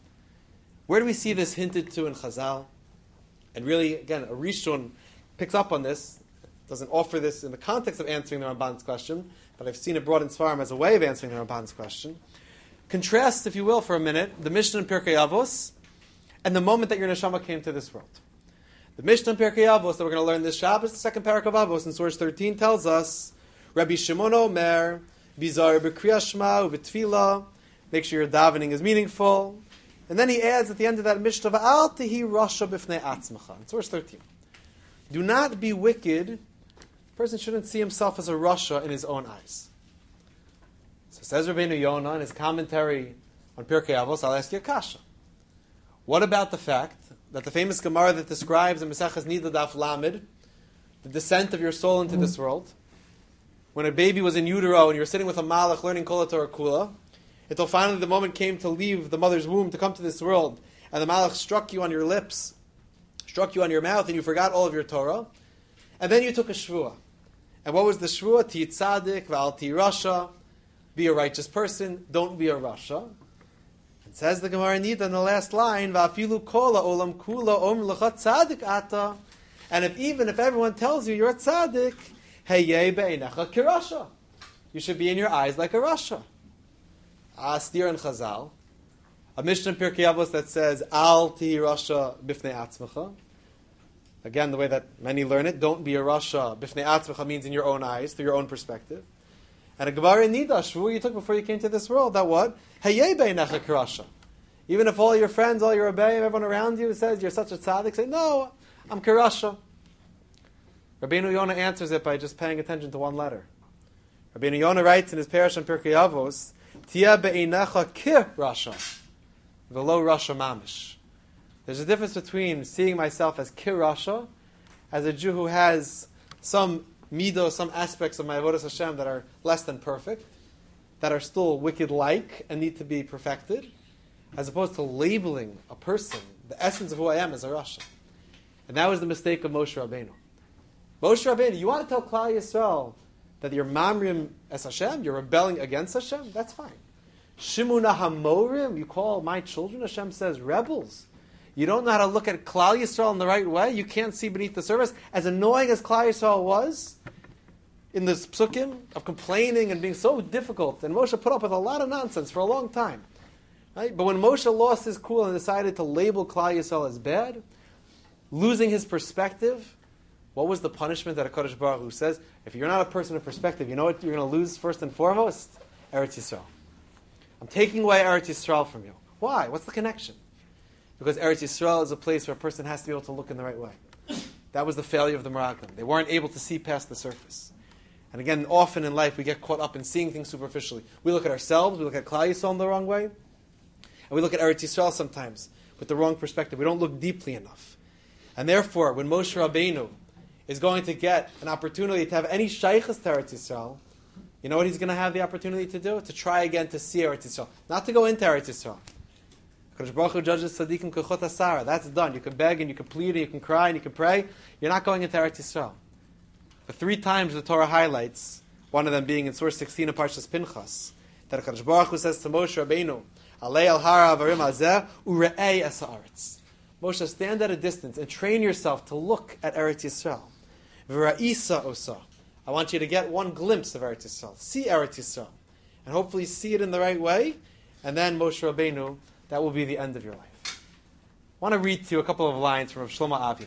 Where do we see this hinted to in Chazal? And really, again, a Rishon picks up on this. Doesn't offer this in the context of answering the Ramban's question, but I've seen it brought in Svarim as a way of answering the Ramban's question. Contrast, if you will, for a minute, the Mishnah in Pirkei Avos and the moment that your neshama came to this world. The Mishnah in Pirkei Avos that we're going to learn this Shabbos, the second parak of Avos in source thirteen tells us, Rabbi Shimon Omer, Bizar b'kriyas shma u'v'tfila, make sure your davening is meaningful. And then he adds at the end of that Mishnah, V'al tehi rasha b'fnei atzmacha, in source thirteen. Do not be wicked. A person shouldn't see himself as a rasha in his own eyes. So says Rabbeinu Yonah in his commentary on Pirkei Avos, I'll ask you a kasha. What about the fact that the famous Gemara that describes in Maseches Nida Daf Lamed, the descent of your soul into this world, when a baby was in utero and you were sitting with a malach learning Kol HaTorah Kula, until finally the moment came to leave the mother's womb to come to this world, and the malach struck you on your lips, struck you on your mouth, and you forgot all of your Torah, and then you took a shvuah. And what was the shvuah? Ti tzadik, v'al ti rasha, be a righteous person, don't be a rasha. It says the Gemara Nida in the last line, v'afilu kol ha'olam kula om lecha tzadik ata, and if even if everyone tells you you're a tzadik, heyeh be'einecha kirasha, you should be in your eyes like a rasha. Astir and Chazal, a Mishnah in Pirkei Avos that says al ti rasha bifnei atzmacha. Again, the way that many learn it, don't be a Rasha. Bifnei atzmecha means in your own eyes, through your own perspective. And a Gemara Nida, shvu you took before you came to this world, that what? Hayei beinecha karasha. Even if all your friends, all your rebbeim, everyone around you says you're such a tzaddik, say, no, I'm karasha. Rabbeinu Yonah answers it by just paying attention to one letter. Rabbeinu Yonah writes in his Parish on Pirkei Avos, Tia be'inecha kir rasha, v'lo rasha mamish. There's a difference between seeing myself as kir rasha, as a Jew who has some mido, some aspects of my avodas Hashem that are less than perfect, that are still wicked-like and need to be perfected, as opposed to labeling a person, the essence of who I am, as a rasha. And that was the mistake of Moshe Rabbeinu. Moshe Rabbeinu, you want to tell Klal Yisrael that you're mamrim as Hashem, you're rebelling against Hashem? That's fine. Shimuna hamorim, you call my children, Hashem says, rebels. You don't know how to look at Klal Yisrael in the right way. You can't see beneath the surface. As annoying as Klal Yisrael was in this psukim of complaining and being so difficult, and Moshe put up with a lot of nonsense for a long time. Right? But when Moshe lost his cool and decided to label Klal Yisrael as bad, losing his perspective, what was the punishment that HaKadosh Baruch Hu says? If you're not a person of perspective, you know what you're going to lose first and foremost? Eretz Yisrael. I'm taking away Eretz Yisrael from you. Why? What's the connection? Because Eretz Yisrael is a place where a person has to be able to look in the right way. That was the failure of the Meraglim. They weren't able to see past the surface. And again, often in life we get caught up in seeing things superficially. We look at ourselves, we look at Klal Yisrael in the wrong way, and we look at Eretz Yisrael sometimes with the wrong perspective. We don't look deeply enough. And therefore, when Moshe Rabbeinu is going to get an opportunity to have any shaykhs to Eretz Yisrael, you know what he's going to have the opportunity to do? To try again to see Eretz Yisrael. Not to go into Eretz Yisrael. HaKadosh Baruch Hu judges tzaddikim kechot asara. That's done. You can beg and you can plead and you can cry and you can pray. You're not going into Eretz Yisrael. The three times the Torah highlights, one of them being in Surah sixteen of Parshas Pinchas, that HaKadosh Baruch Hu says to Moshe Rabbeinu, Alei al hara avarim hazeh ure'ei es haaretz. Moshe, stand at a distance and train yourself to look at Eretz Yisrael. V'ra'isa osa. I want you to get one glimpse of Eretz Yisrael. See Eretz Yisrael. And hopefully see it in the right way. And then Moshe Rabbeinu, that will be the end of your life. I want to read to you a couple of lines from Rav Shlomo Aviner.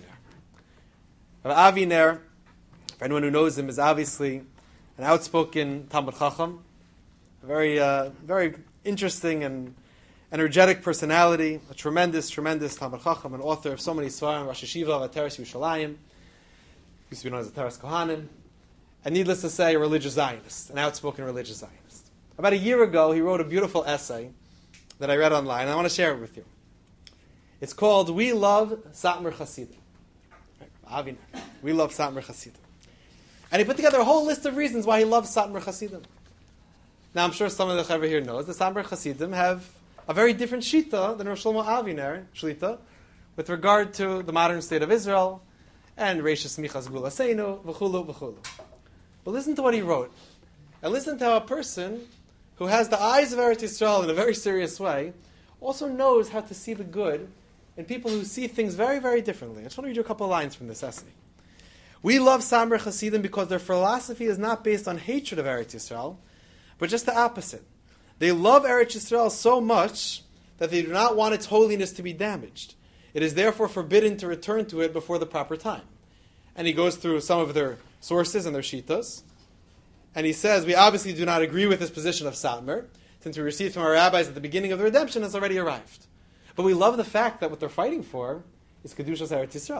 Rav Aviner, for anyone who knows him, is obviously an outspoken Talmud Chacham, a very, uh, very interesting and energetic personality, a tremendous, tremendous Talmud Chacham, an author of so many Svarim, Rosh Hashiva of Ateres Yerushalayim, used to be known as Ateres Kohanim, and needless to say, a religious Zionist, an outspoken religious Zionist. About a year ago, he wrote a beautiful essay that I read online, and I want to share it with you. It's called We Love Satmar Chasidim. Aviner. We love Satmar Chasidim. And he put together a whole list of reasons why he loves Satmar Chasidim. Now, I'm sure some of the Chaver here knows that Satmar Chasidim have a very different shita than Rav Shlomo Aviner, Shlita, with regard to the modern state of Israel, and Reishis Michas Gula Seinu, v'chulu, v'chulu. But listen to what he wrote. And listen to how a person who has the eyes of Eretz Yisrael in a very serious way also knows how to see the good in people who see things very, very differently. I just want to read you a couple of lines from this essay. We love Satmar Chasidim because their philosophy is not based on hatred of Eretz Yisrael, but just the opposite. They love Eretz Yisrael so much that they do not want its holiness to be damaged. It is therefore forbidden to return to it before the proper time. And he goes through some of their sources and their shitas. And he says, we obviously do not agree with this position of Satmar, since we received from our rabbis that the beginning of the redemption has already arrived. But we love the fact that what they're fighting for is Kedushas Eretz Yisrael.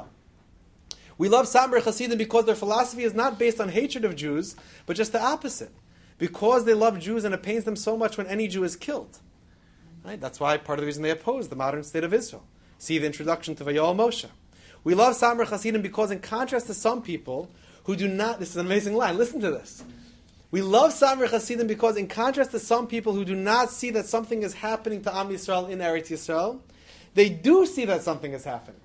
We love Satmar Chasidim because their philosophy is not based on hatred of Jews, but just the opposite. Because they love Jews and it pains them so much when any Jew is killed. Right? That's why part of the reason they oppose the modern state of Israel. See the introduction to Vayol Moshe. We love Satmar Chasidim because in contrast to some people who do not, this is an amazing line, listen to this. We love Satmar Chasidim because in contrast to some people who do not see that something is happening to Am Yisrael in Eretz Yisrael, they do see that something is happening.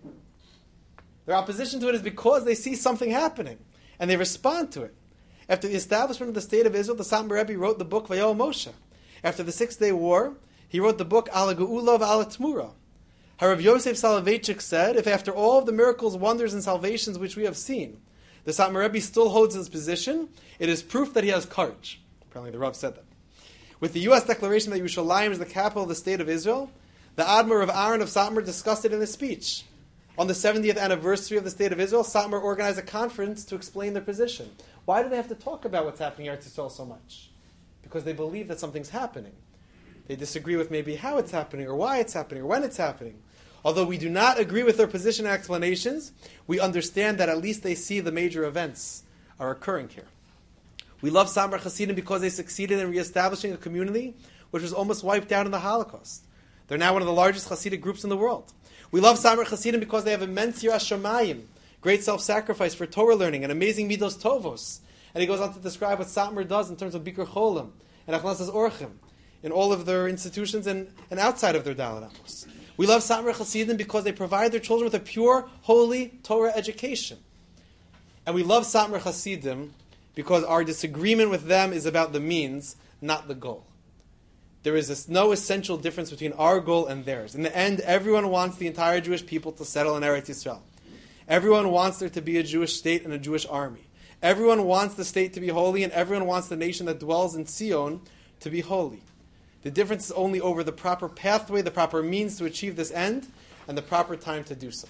Their opposition to it is because they see something happening, and they respond to it. After the establishment of the state of Israel, the Satmar Rebbe wrote the book Vayol Moshe. After the Six-Day War, he wrote the book Ala Geula V'Ala Tmura. Harav Yosef Soloveitchik said, if after all of the miracles, wonders, and salvations which we have seen, the Satmar Rebbe still holds his position, it is proof that he has courage. Apparently the Rav said that. With the U S declaration that Yerushalayim is the capital of the state of Israel, the Admor of Aaron of Satmar discussed it in his speech. On the seventieth anniversary of the State of Israel, Satmar organized a conference to explain their position. Why do they have to talk about what's happening in Eretz Yisrael so much? Because they believe that something's happening. They disagree with maybe how it's happening, or why it's happening, or when it's happening. Although we do not agree with their position and explanations, we understand that at least they see the major events are occurring here. We love Satmar Hasidim because they succeeded in reestablishing a community which was almost wiped out in the Holocaust. They're now one of the largest Hasidic groups in the world. We love Satmar Hasidim because they have immense Yiras Shamayim, great self-sacrifice for Torah learning, and amazing Midos Tovos. And he goes on to describe what Satmar does in terms of Bikur Cholim and Achnasas Orchim in all of their institutions and, and outside of their Dalet Amos. We love Satmar Hasidim because they provide their children with a pure, holy Torah education. And we love Satmar Hasidim because our disagreement with them is about the means, not the goal. There is this, no essential difference between our goal and theirs. In the end, everyone wants the entire Jewish people to settle in Eretz Yisrael. Everyone wants there to be a Jewish state and a Jewish army. Everyone wants the state to be holy, and everyone wants the nation that dwells in Zion to be holy. The difference is only over the proper pathway, the proper means to achieve this end, and the proper time to do so.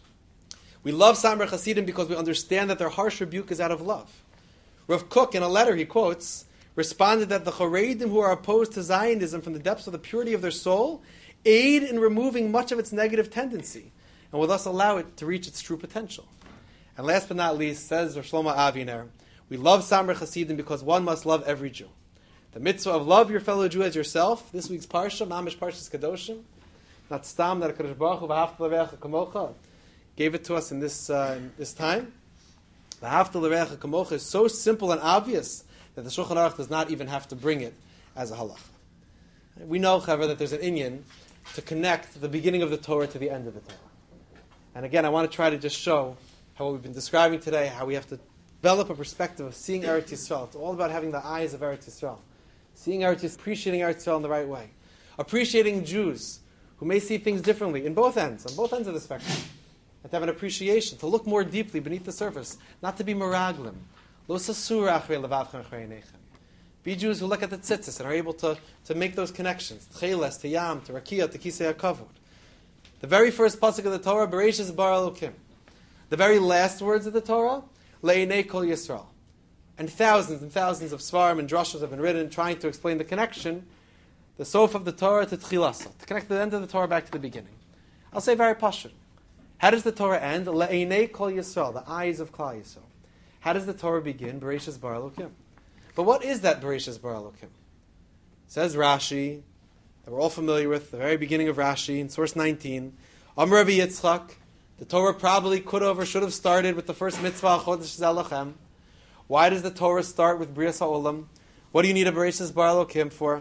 We love Satmar Hasidim because we understand that their harsh rebuke is out of love. Rav Kook, in a letter he quotes, responded that the Charedim who are opposed to Zionism from the depths of the purity of their soul aid in removing much of its negative tendency and will thus allow it to reach its true potential. And last but not least, says Rav Shlomo Aviner, we love Satmar Hasidim because one must love every Jew. The mitzvah of love your fellow Jew as yourself, this week's Parsha, Mamish Parshas Kedoshim, not Stam, that HaKadosh Baruch Hu, V'ahavta l'reacha kamocha, gave it to us in this, uh, in this time. V'ahavta l'reacha kamocha is so simple and obvious that the Shulchan Aruch does not even have to bring it as a halacha. We know, however, that there's an inyan to connect the beginning of the Torah to the end of the Torah. And again, I want to try to just show how what we've been describing today, how we have to develop a perspective of seeing Eretz Yisrael. It's all about having the eyes of Eretz Yisrael. Seeing Eretz Yisrael, appreciating Eretz Yisrael in the right way. Appreciating Jews who may see things differently in both ends, on both ends of the spectrum. And to have an appreciation, to look more deeply beneath the surface, not to be meraglim. Lo sasur achrei levavchem achrei einechem. Be Jews who look at the tzitzis and are able to, to make those connections. Tcheles, to Yam, to Rakia, to Kisei HaKavod. The very first pasuk of the Torah, Bereshis bara Elokim. The very last words of the Torah, Le'inei kol Yisrael. And thousands and thousands of svarim and drashos have been written trying to explain the connection, the sof of the Torah to Tchilasa, to connect the end of the Torah back to the beginning. I'll say very pashut. How does the Torah end? Le'inei kol Yisrael, the eyes of Klal Yisrael. How does the Torah begin? Bereshis bara Elokim. But what is that Bereshis bara Elokim? Says Rashi, that we're all familiar with, the very beginning of Rashi, in source nineteen, Amar Rabbi Yitzchak, the Torah probably could have or should have started with the first mitzvah, Chodesh Zalachem. Why does the Torah start with Brias HaOlam? What do you need a Bereshis bara Elokim for?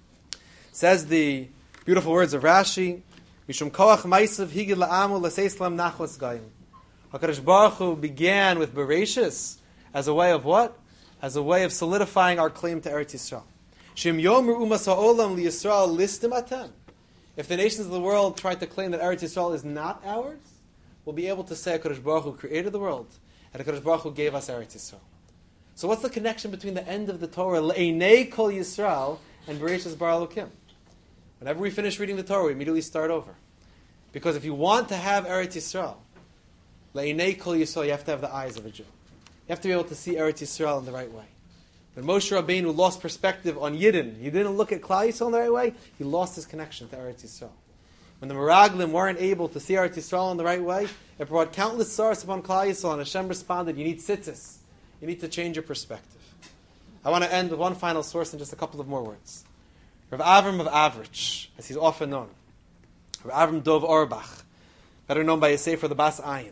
Says the beautiful words of Rashi, Mishum koach maisav higid la'amu l'seislam nachlas gayim. HaKadosh Baruch Hu began with Bereshis as a way of what? As a way of solidifying our claim to Eretz Yisrael. Shem yomer umas ha'olam liYisrael listim atem. If the nations of the world try to claim that Eretz Yisrael is not ours, we'll be able to say HaKadosh Baruch Hu created the world and HaKadosh Baruch Hu gave us Eretz Yisrael. So what's the connection between the end of the Torah, Le'einei kol Yisrael, and Bereshis bara Elokim? Whenever we finish reading the Torah, we immediately start over. Because if you want to have Eretz Yisrael, Le'einei kol Yisrael, you have to have the eyes of a Jew. You have to be able to see Eretz Yisrael in the right way. When Moshe Rabbeinu lost perspective on Yidden, he didn't look at Klal Yisrael in the right way, he lost his connection to Eretz Yisrael. When the Meraglim weren't able to see Eretz Yisrael in the right way, it brought countless sorrows upon Klal Yisrael, and Hashem responded, you need tzitzis. You need to change your perspective. I want to end with one final source and just a couple of more words. Rav Avram of Avrich, as he's often known. Rav Avram Dov Orbach, better known by his sefer, the Bas Ayin.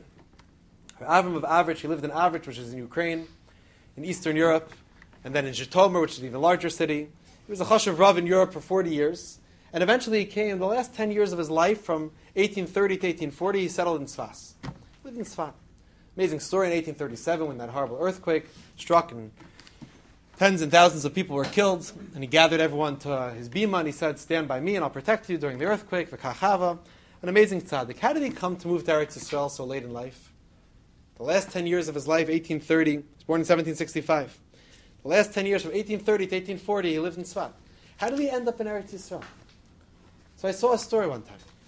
Rav Avram of Avrich, he lived in Avrich, which is in Ukraine, in Eastern Europe, and then in Zhytomyr, which is an even larger city. He was a Chashav Rav in Europe for forty years, and eventually he came, the last ten years of his life, from eighteen thirty to eighteen forty, he settled in Sfas. He lived in Sfat. Amazing story in eighteen thirty-seven when that horrible earthquake struck and tens and thousands of people were killed. And he gathered everyone to uh, his bima and he said, stand by me and I'll protect you during the earthquake, the Kachava. An amazing tzaddik. How did he come to move to Eretz Yisrael so late in life? The last ten years of his life, eighteen thirty, he was born in seventeen sixty-five. The last ten years from eighteen thirty to eighteen forty, he lived in Sfat. How did he end up in Eretz Yisrael? So I saw a story one time.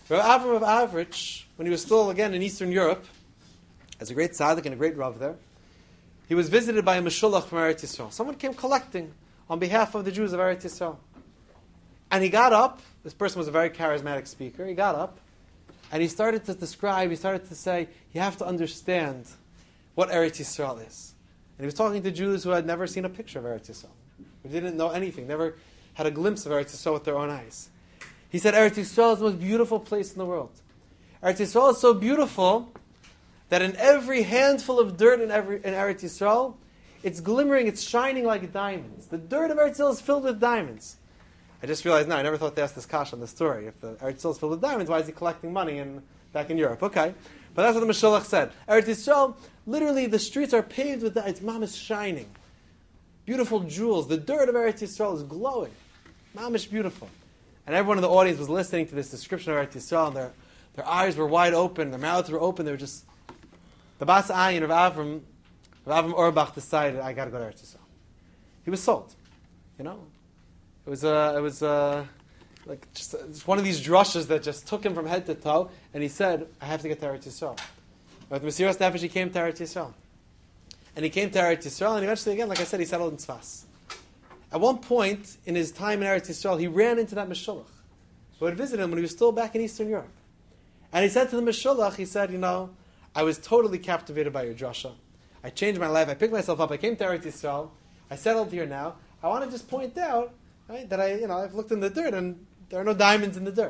Rav Avram of Avrich, when he was still, again, in Eastern Europe, as a great tzaddik and a great Rav there, he was visited by a Meshulach from Eretz Yisrael. Someone came collecting on behalf of the Jews of Eretz Yisrael. And he got up, this person was a very charismatic speaker, he got up, and he started to describe, he started to say, you have to understand what Eretz Yisrael is. And he was talking to Jews who had never seen a picture of Eretz Yisrael, who didn't know anything, never had a glimpse of Eretz Yisrael with their own eyes. He said, Eretz Yisrael is the most beautiful place in the world. Eretz Yisrael is so beautiful that in every handful of dirt in, every, in Eretz Yisrael, it's glimmering, it's shining like diamonds. The dirt of Eretz Yisrael is filled with diamonds. I just realized now, I never thought to ask this kash on the story. If the Eretz Yisrael is filled with diamonds, why is he collecting money in, back in Europe? Okay. But that's what the Meshulach said. Eretz Yisrael, literally the streets are paved with diamonds. Mom is shining. Beautiful jewels. The dirt of Eretz Yisrael is glowing. Mom is beautiful. And everyone in the audience was listening to this description of Eretz Yisrael, and their, their eyes were wide open, their mouths were open, they were just... The Bas Ayin of Avram, of Avram Orbach decided, I got to go to Eretz Yisrael. He was sold, you know. It was uh, it was uh, like just, uh, just one of these drushes that just took him from head to toe, and he said, I have to get to Eretz Yisrael. With Mesiras Nefesh, he came to Eretz Yisrael. And he came to Eretz Yisrael, and eventually, again, like I said, he settled in Tzfas. At one point in his time in Eretz Yisrael, he ran into that Meshulach who had visited him when he was still back in Eastern Europe. And he said to the Meshulach, he said, you know, I was totally captivated by your drasha. I changed my life. I picked myself up. I came to Eretz Yisrael. I settled here now. I want to just point out right, that I, you know, I've looked in the dirt and there are no diamonds in the dirt.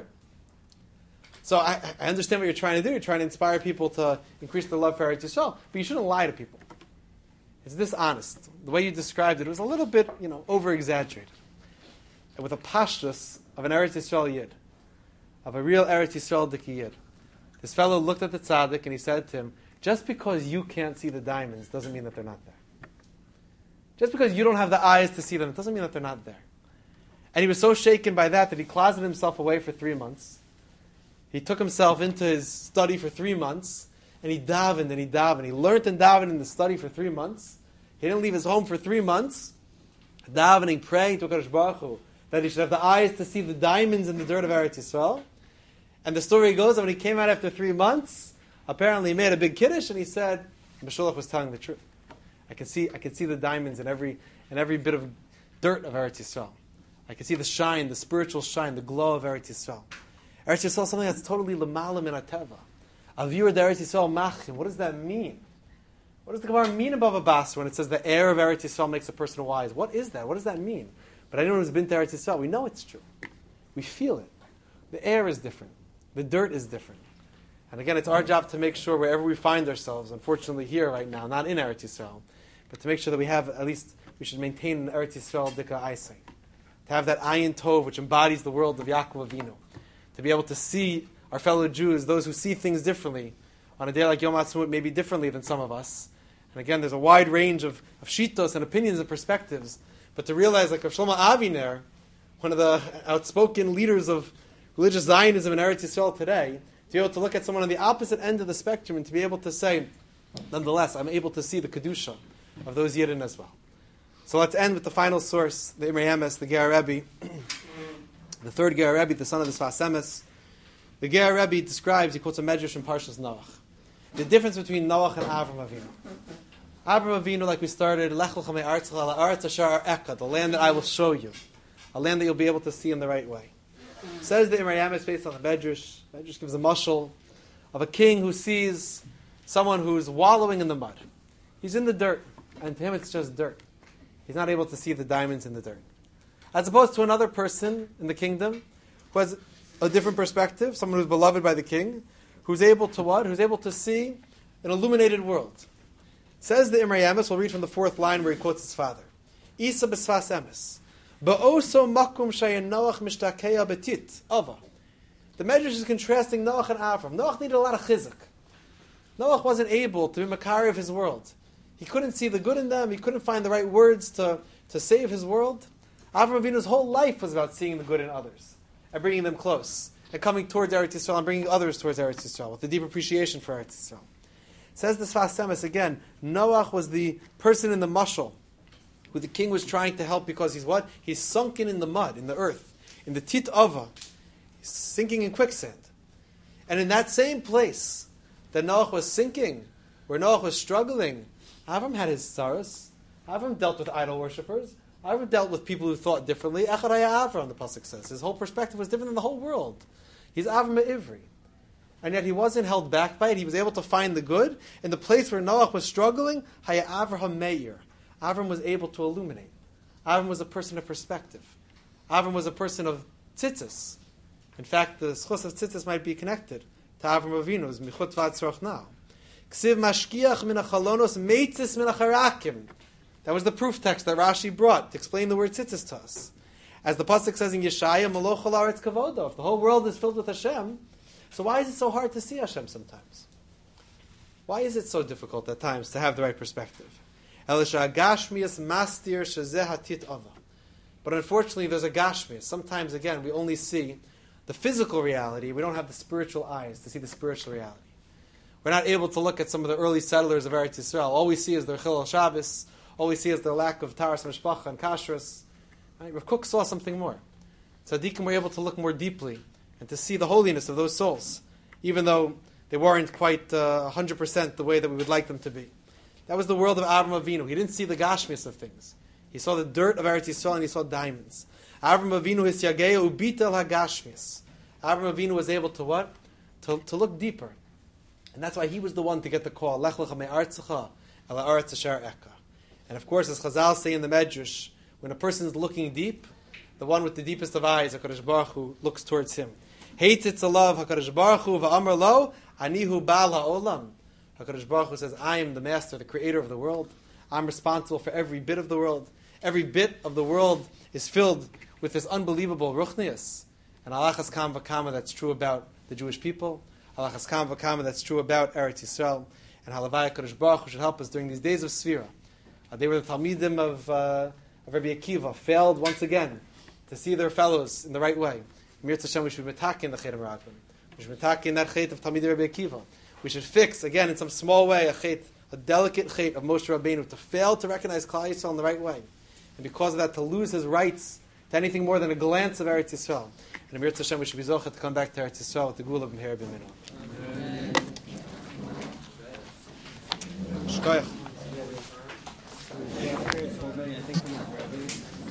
So I, I understand what you're trying to do. You're trying to inspire people to increase their love for Eretz Yisrael, but you shouldn't lie to people. It's dishonest. The way you described it was a little bit, you know, over-exaggerated. And with a pashtus of an Eretz Yisrael Yid, of a real Eretz Yisrael Diki Yid. This fellow looked at the tzaddik and he said to him, just because you can't see the diamonds doesn't mean that they're not there. Just because you don't have the eyes to see them, it doesn't mean that they're not there. And he was so shaken by that that he closeted himself away for three months. He took himself into his study for three months, and he davened and he davened. He learned and davened in the study for three months. He didn't leave his home for three months, davening, praying to HaKadosh Baruch Hu that he should have the eyes to see the diamonds in the dirt of Eretz Yisrael. And the story goes that when he came out after three months, apparently he made a big kiddush, and he said, Meshulach was telling the truth. I can see, I can see the diamonds in every, in every bit of dirt of Eretz Yisrael. I can see the shine, the spiritual shine, the glow of Eretz Yisrael. Eretz Yisrael is something that's totally l'malam in ateva. Avir Eretz Yisrael machim. What does that mean? What does the Gemara mean above a bas when it says the air of Eretz Yisrael makes a person wise? What is that? What does that mean? But anyone who's been to Eretz Yisrael, we know it's true. We feel it. The air is different. The dirt is different. And again, it's our job to make sure wherever we find ourselves, unfortunately here right now, not in Eretz Yisrael, but to make sure that we have, at least, we should maintain an Eretz Yisrael dika eyesight. To have that ayin tov, which embodies the world of Yaakov Avinu. To be able to see our fellow Jews, those who see things differently, on a day like Yom HaAtzmaut, maybe differently than some of us. And again, there's a wide range of, of shitos and opinions and perspectives. But to realize, like Shlomo Aviner, one of the outspoken leaders of religious Zionism in Eretz Yisrael today, to be able to look at someone on the opposite end of the spectrum and to be able to say, nonetheless, I'm able to see the Kedusha of those Yidden as well. So let's end with the final source, the Imrei Emes, the Ger Rebbe, the third Ger Rebbe, the son of the Sfas Emes. The Ger Rebbe describes, he quotes a medrash from Parshas Noach, the difference between Noach and Avram Avinu. Avram Avinu, like we started, Lech lecha me'aretzecha la'aretz asher arecha, the land that I will show you, a land that you'll be able to see in the right way. Says the Imrei Emes based on the medrash. The medrash gives a mashal of a king who sees someone who's wallowing in the mud. He's in the dirt, and to him it's just dirt. He's not able to see the diamonds in the dirt. As opposed to another person in the kingdom who has a different perspective, someone who's beloved by the king, who's able to what? Who's able to see an illuminated world. Says the Imrei Emes, we'll read from the fourth line where he quotes his father. Isa b'sfas emes. Ba'oso makum shayin Noach mishtakeya betit. Ava. The Medrash is contrasting Noach and Avram. Noach needed a lot of chizuk. Noach wasn't able to be makari of his world. He couldn't see the good in them. He couldn't find the right words to, to save his world. Avram Avinu's whole life was about seeing the good in others and bringing them close and coming towards Eretz Yisrael and bringing others towards Eretz Yisrael with a deep appreciation for Eretz Yisrael. Says the Sfas Emes again, Noach was the person in the mashal who the king was trying to help because he's what? He's sunken in the mud, in the earth, in the tit ava. He's sinking in quicksand. And in that same place that Noach was sinking, where Noach was struggling, Avram had his tzaras. Avram dealt with idol worshippers. Avram dealt with people who thought differently. Echad haya Avram, the pasuk says. His whole perspective was different than the whole world. He's Avram Ivri. And yet he wasn't held back by it. He was able to find the good. In the place where Noach was struggling, haya Avraham Meir. Avram was able to illuminate. Avram was a person of perspective. Avram was a person of tzitzis. In fact, the schus of tzitzis might be connected to Avram Avinu's michut v'atzroch now. Ksiv mashkiach min achalonos meitzis min acharakim. That was the proof text that Rashi brought to explain the word tzitzis to us. As the pasuk says in Yeshaya, Maloch al aretz kavodo. If the whole world is filled with Hashem, so why is it so hard to see Hashem sometimes? Why is it so difficult at times to have the right perspective? Elisha gashmias mastir shezeh hatit ava. But unfortunately, there's a gashmias. Sometimes, again, we only see the physical reality. We don't have the spiritual eyes to see the spiritual reality. We're not able to look at some of the early settlers of Eretz Yisrael. All we see is their Chilul Shabbos. All we see is their lack of Taras Mishpacha and Kashrus. Right? Rav Kook saw something more. Tzaddikim were able to look more deeply and to see the holiness of those souls, even though they weren't quite uh, one hundred percent the way that we would like them to be. That was the world of Avram Avinu. He didn't see the gashmias of things. He saw the dirt of Eretz Yisrael and he saw diamonds. Avram Avinu his yageu ubitel hagashmias. Avram Avinu was able to what? To, to look deeper. And that's why he was the one to get the call. Lech lecha me'artzecha ela aretz asher eka. And of course, as Chazal say in the Medrash, when a person is looking deep, the one with the deepest of eyes, HaKadosh Baruch Hu, looks towards him. Heitzitz alav HaKadosh Baruch Hu va'amar lo anihu ba'al ha'olam. HaKadosh Baruch Hu says, I am the master, the creator of the world. I'm responsible for every bit of the world. Every bit of the world is filled with this unbelievable ruchnius. And alachas kam v'kama, that's true about the Jewish people. Alachas kam v'kama, that's true about Eretz Yisrael. And halavai HaKadosh Baruch Hu should help us during these days of Sfira. Uh, they were the Talmidim of, uh, of Rabbi Akiva, failed once again to see their fellows in the right way. Mir Tzashem, we should be in the Chet Meraglim. We should be in that Chet of Talmidim Rabbi Akiva. We should fix, again, in some small way, a Chet, a delicate Chet of Moshe Rabbeinu, to fail to recognize Klal Yisrael in the right way. And because of that, to lose his rights to anything more than a glance of Eretz Yisrael. And Mir Tzashem, we should be Zochah to come back to Eretz Yisrael with the Gula B'Meher B'Minu. Shkoyach.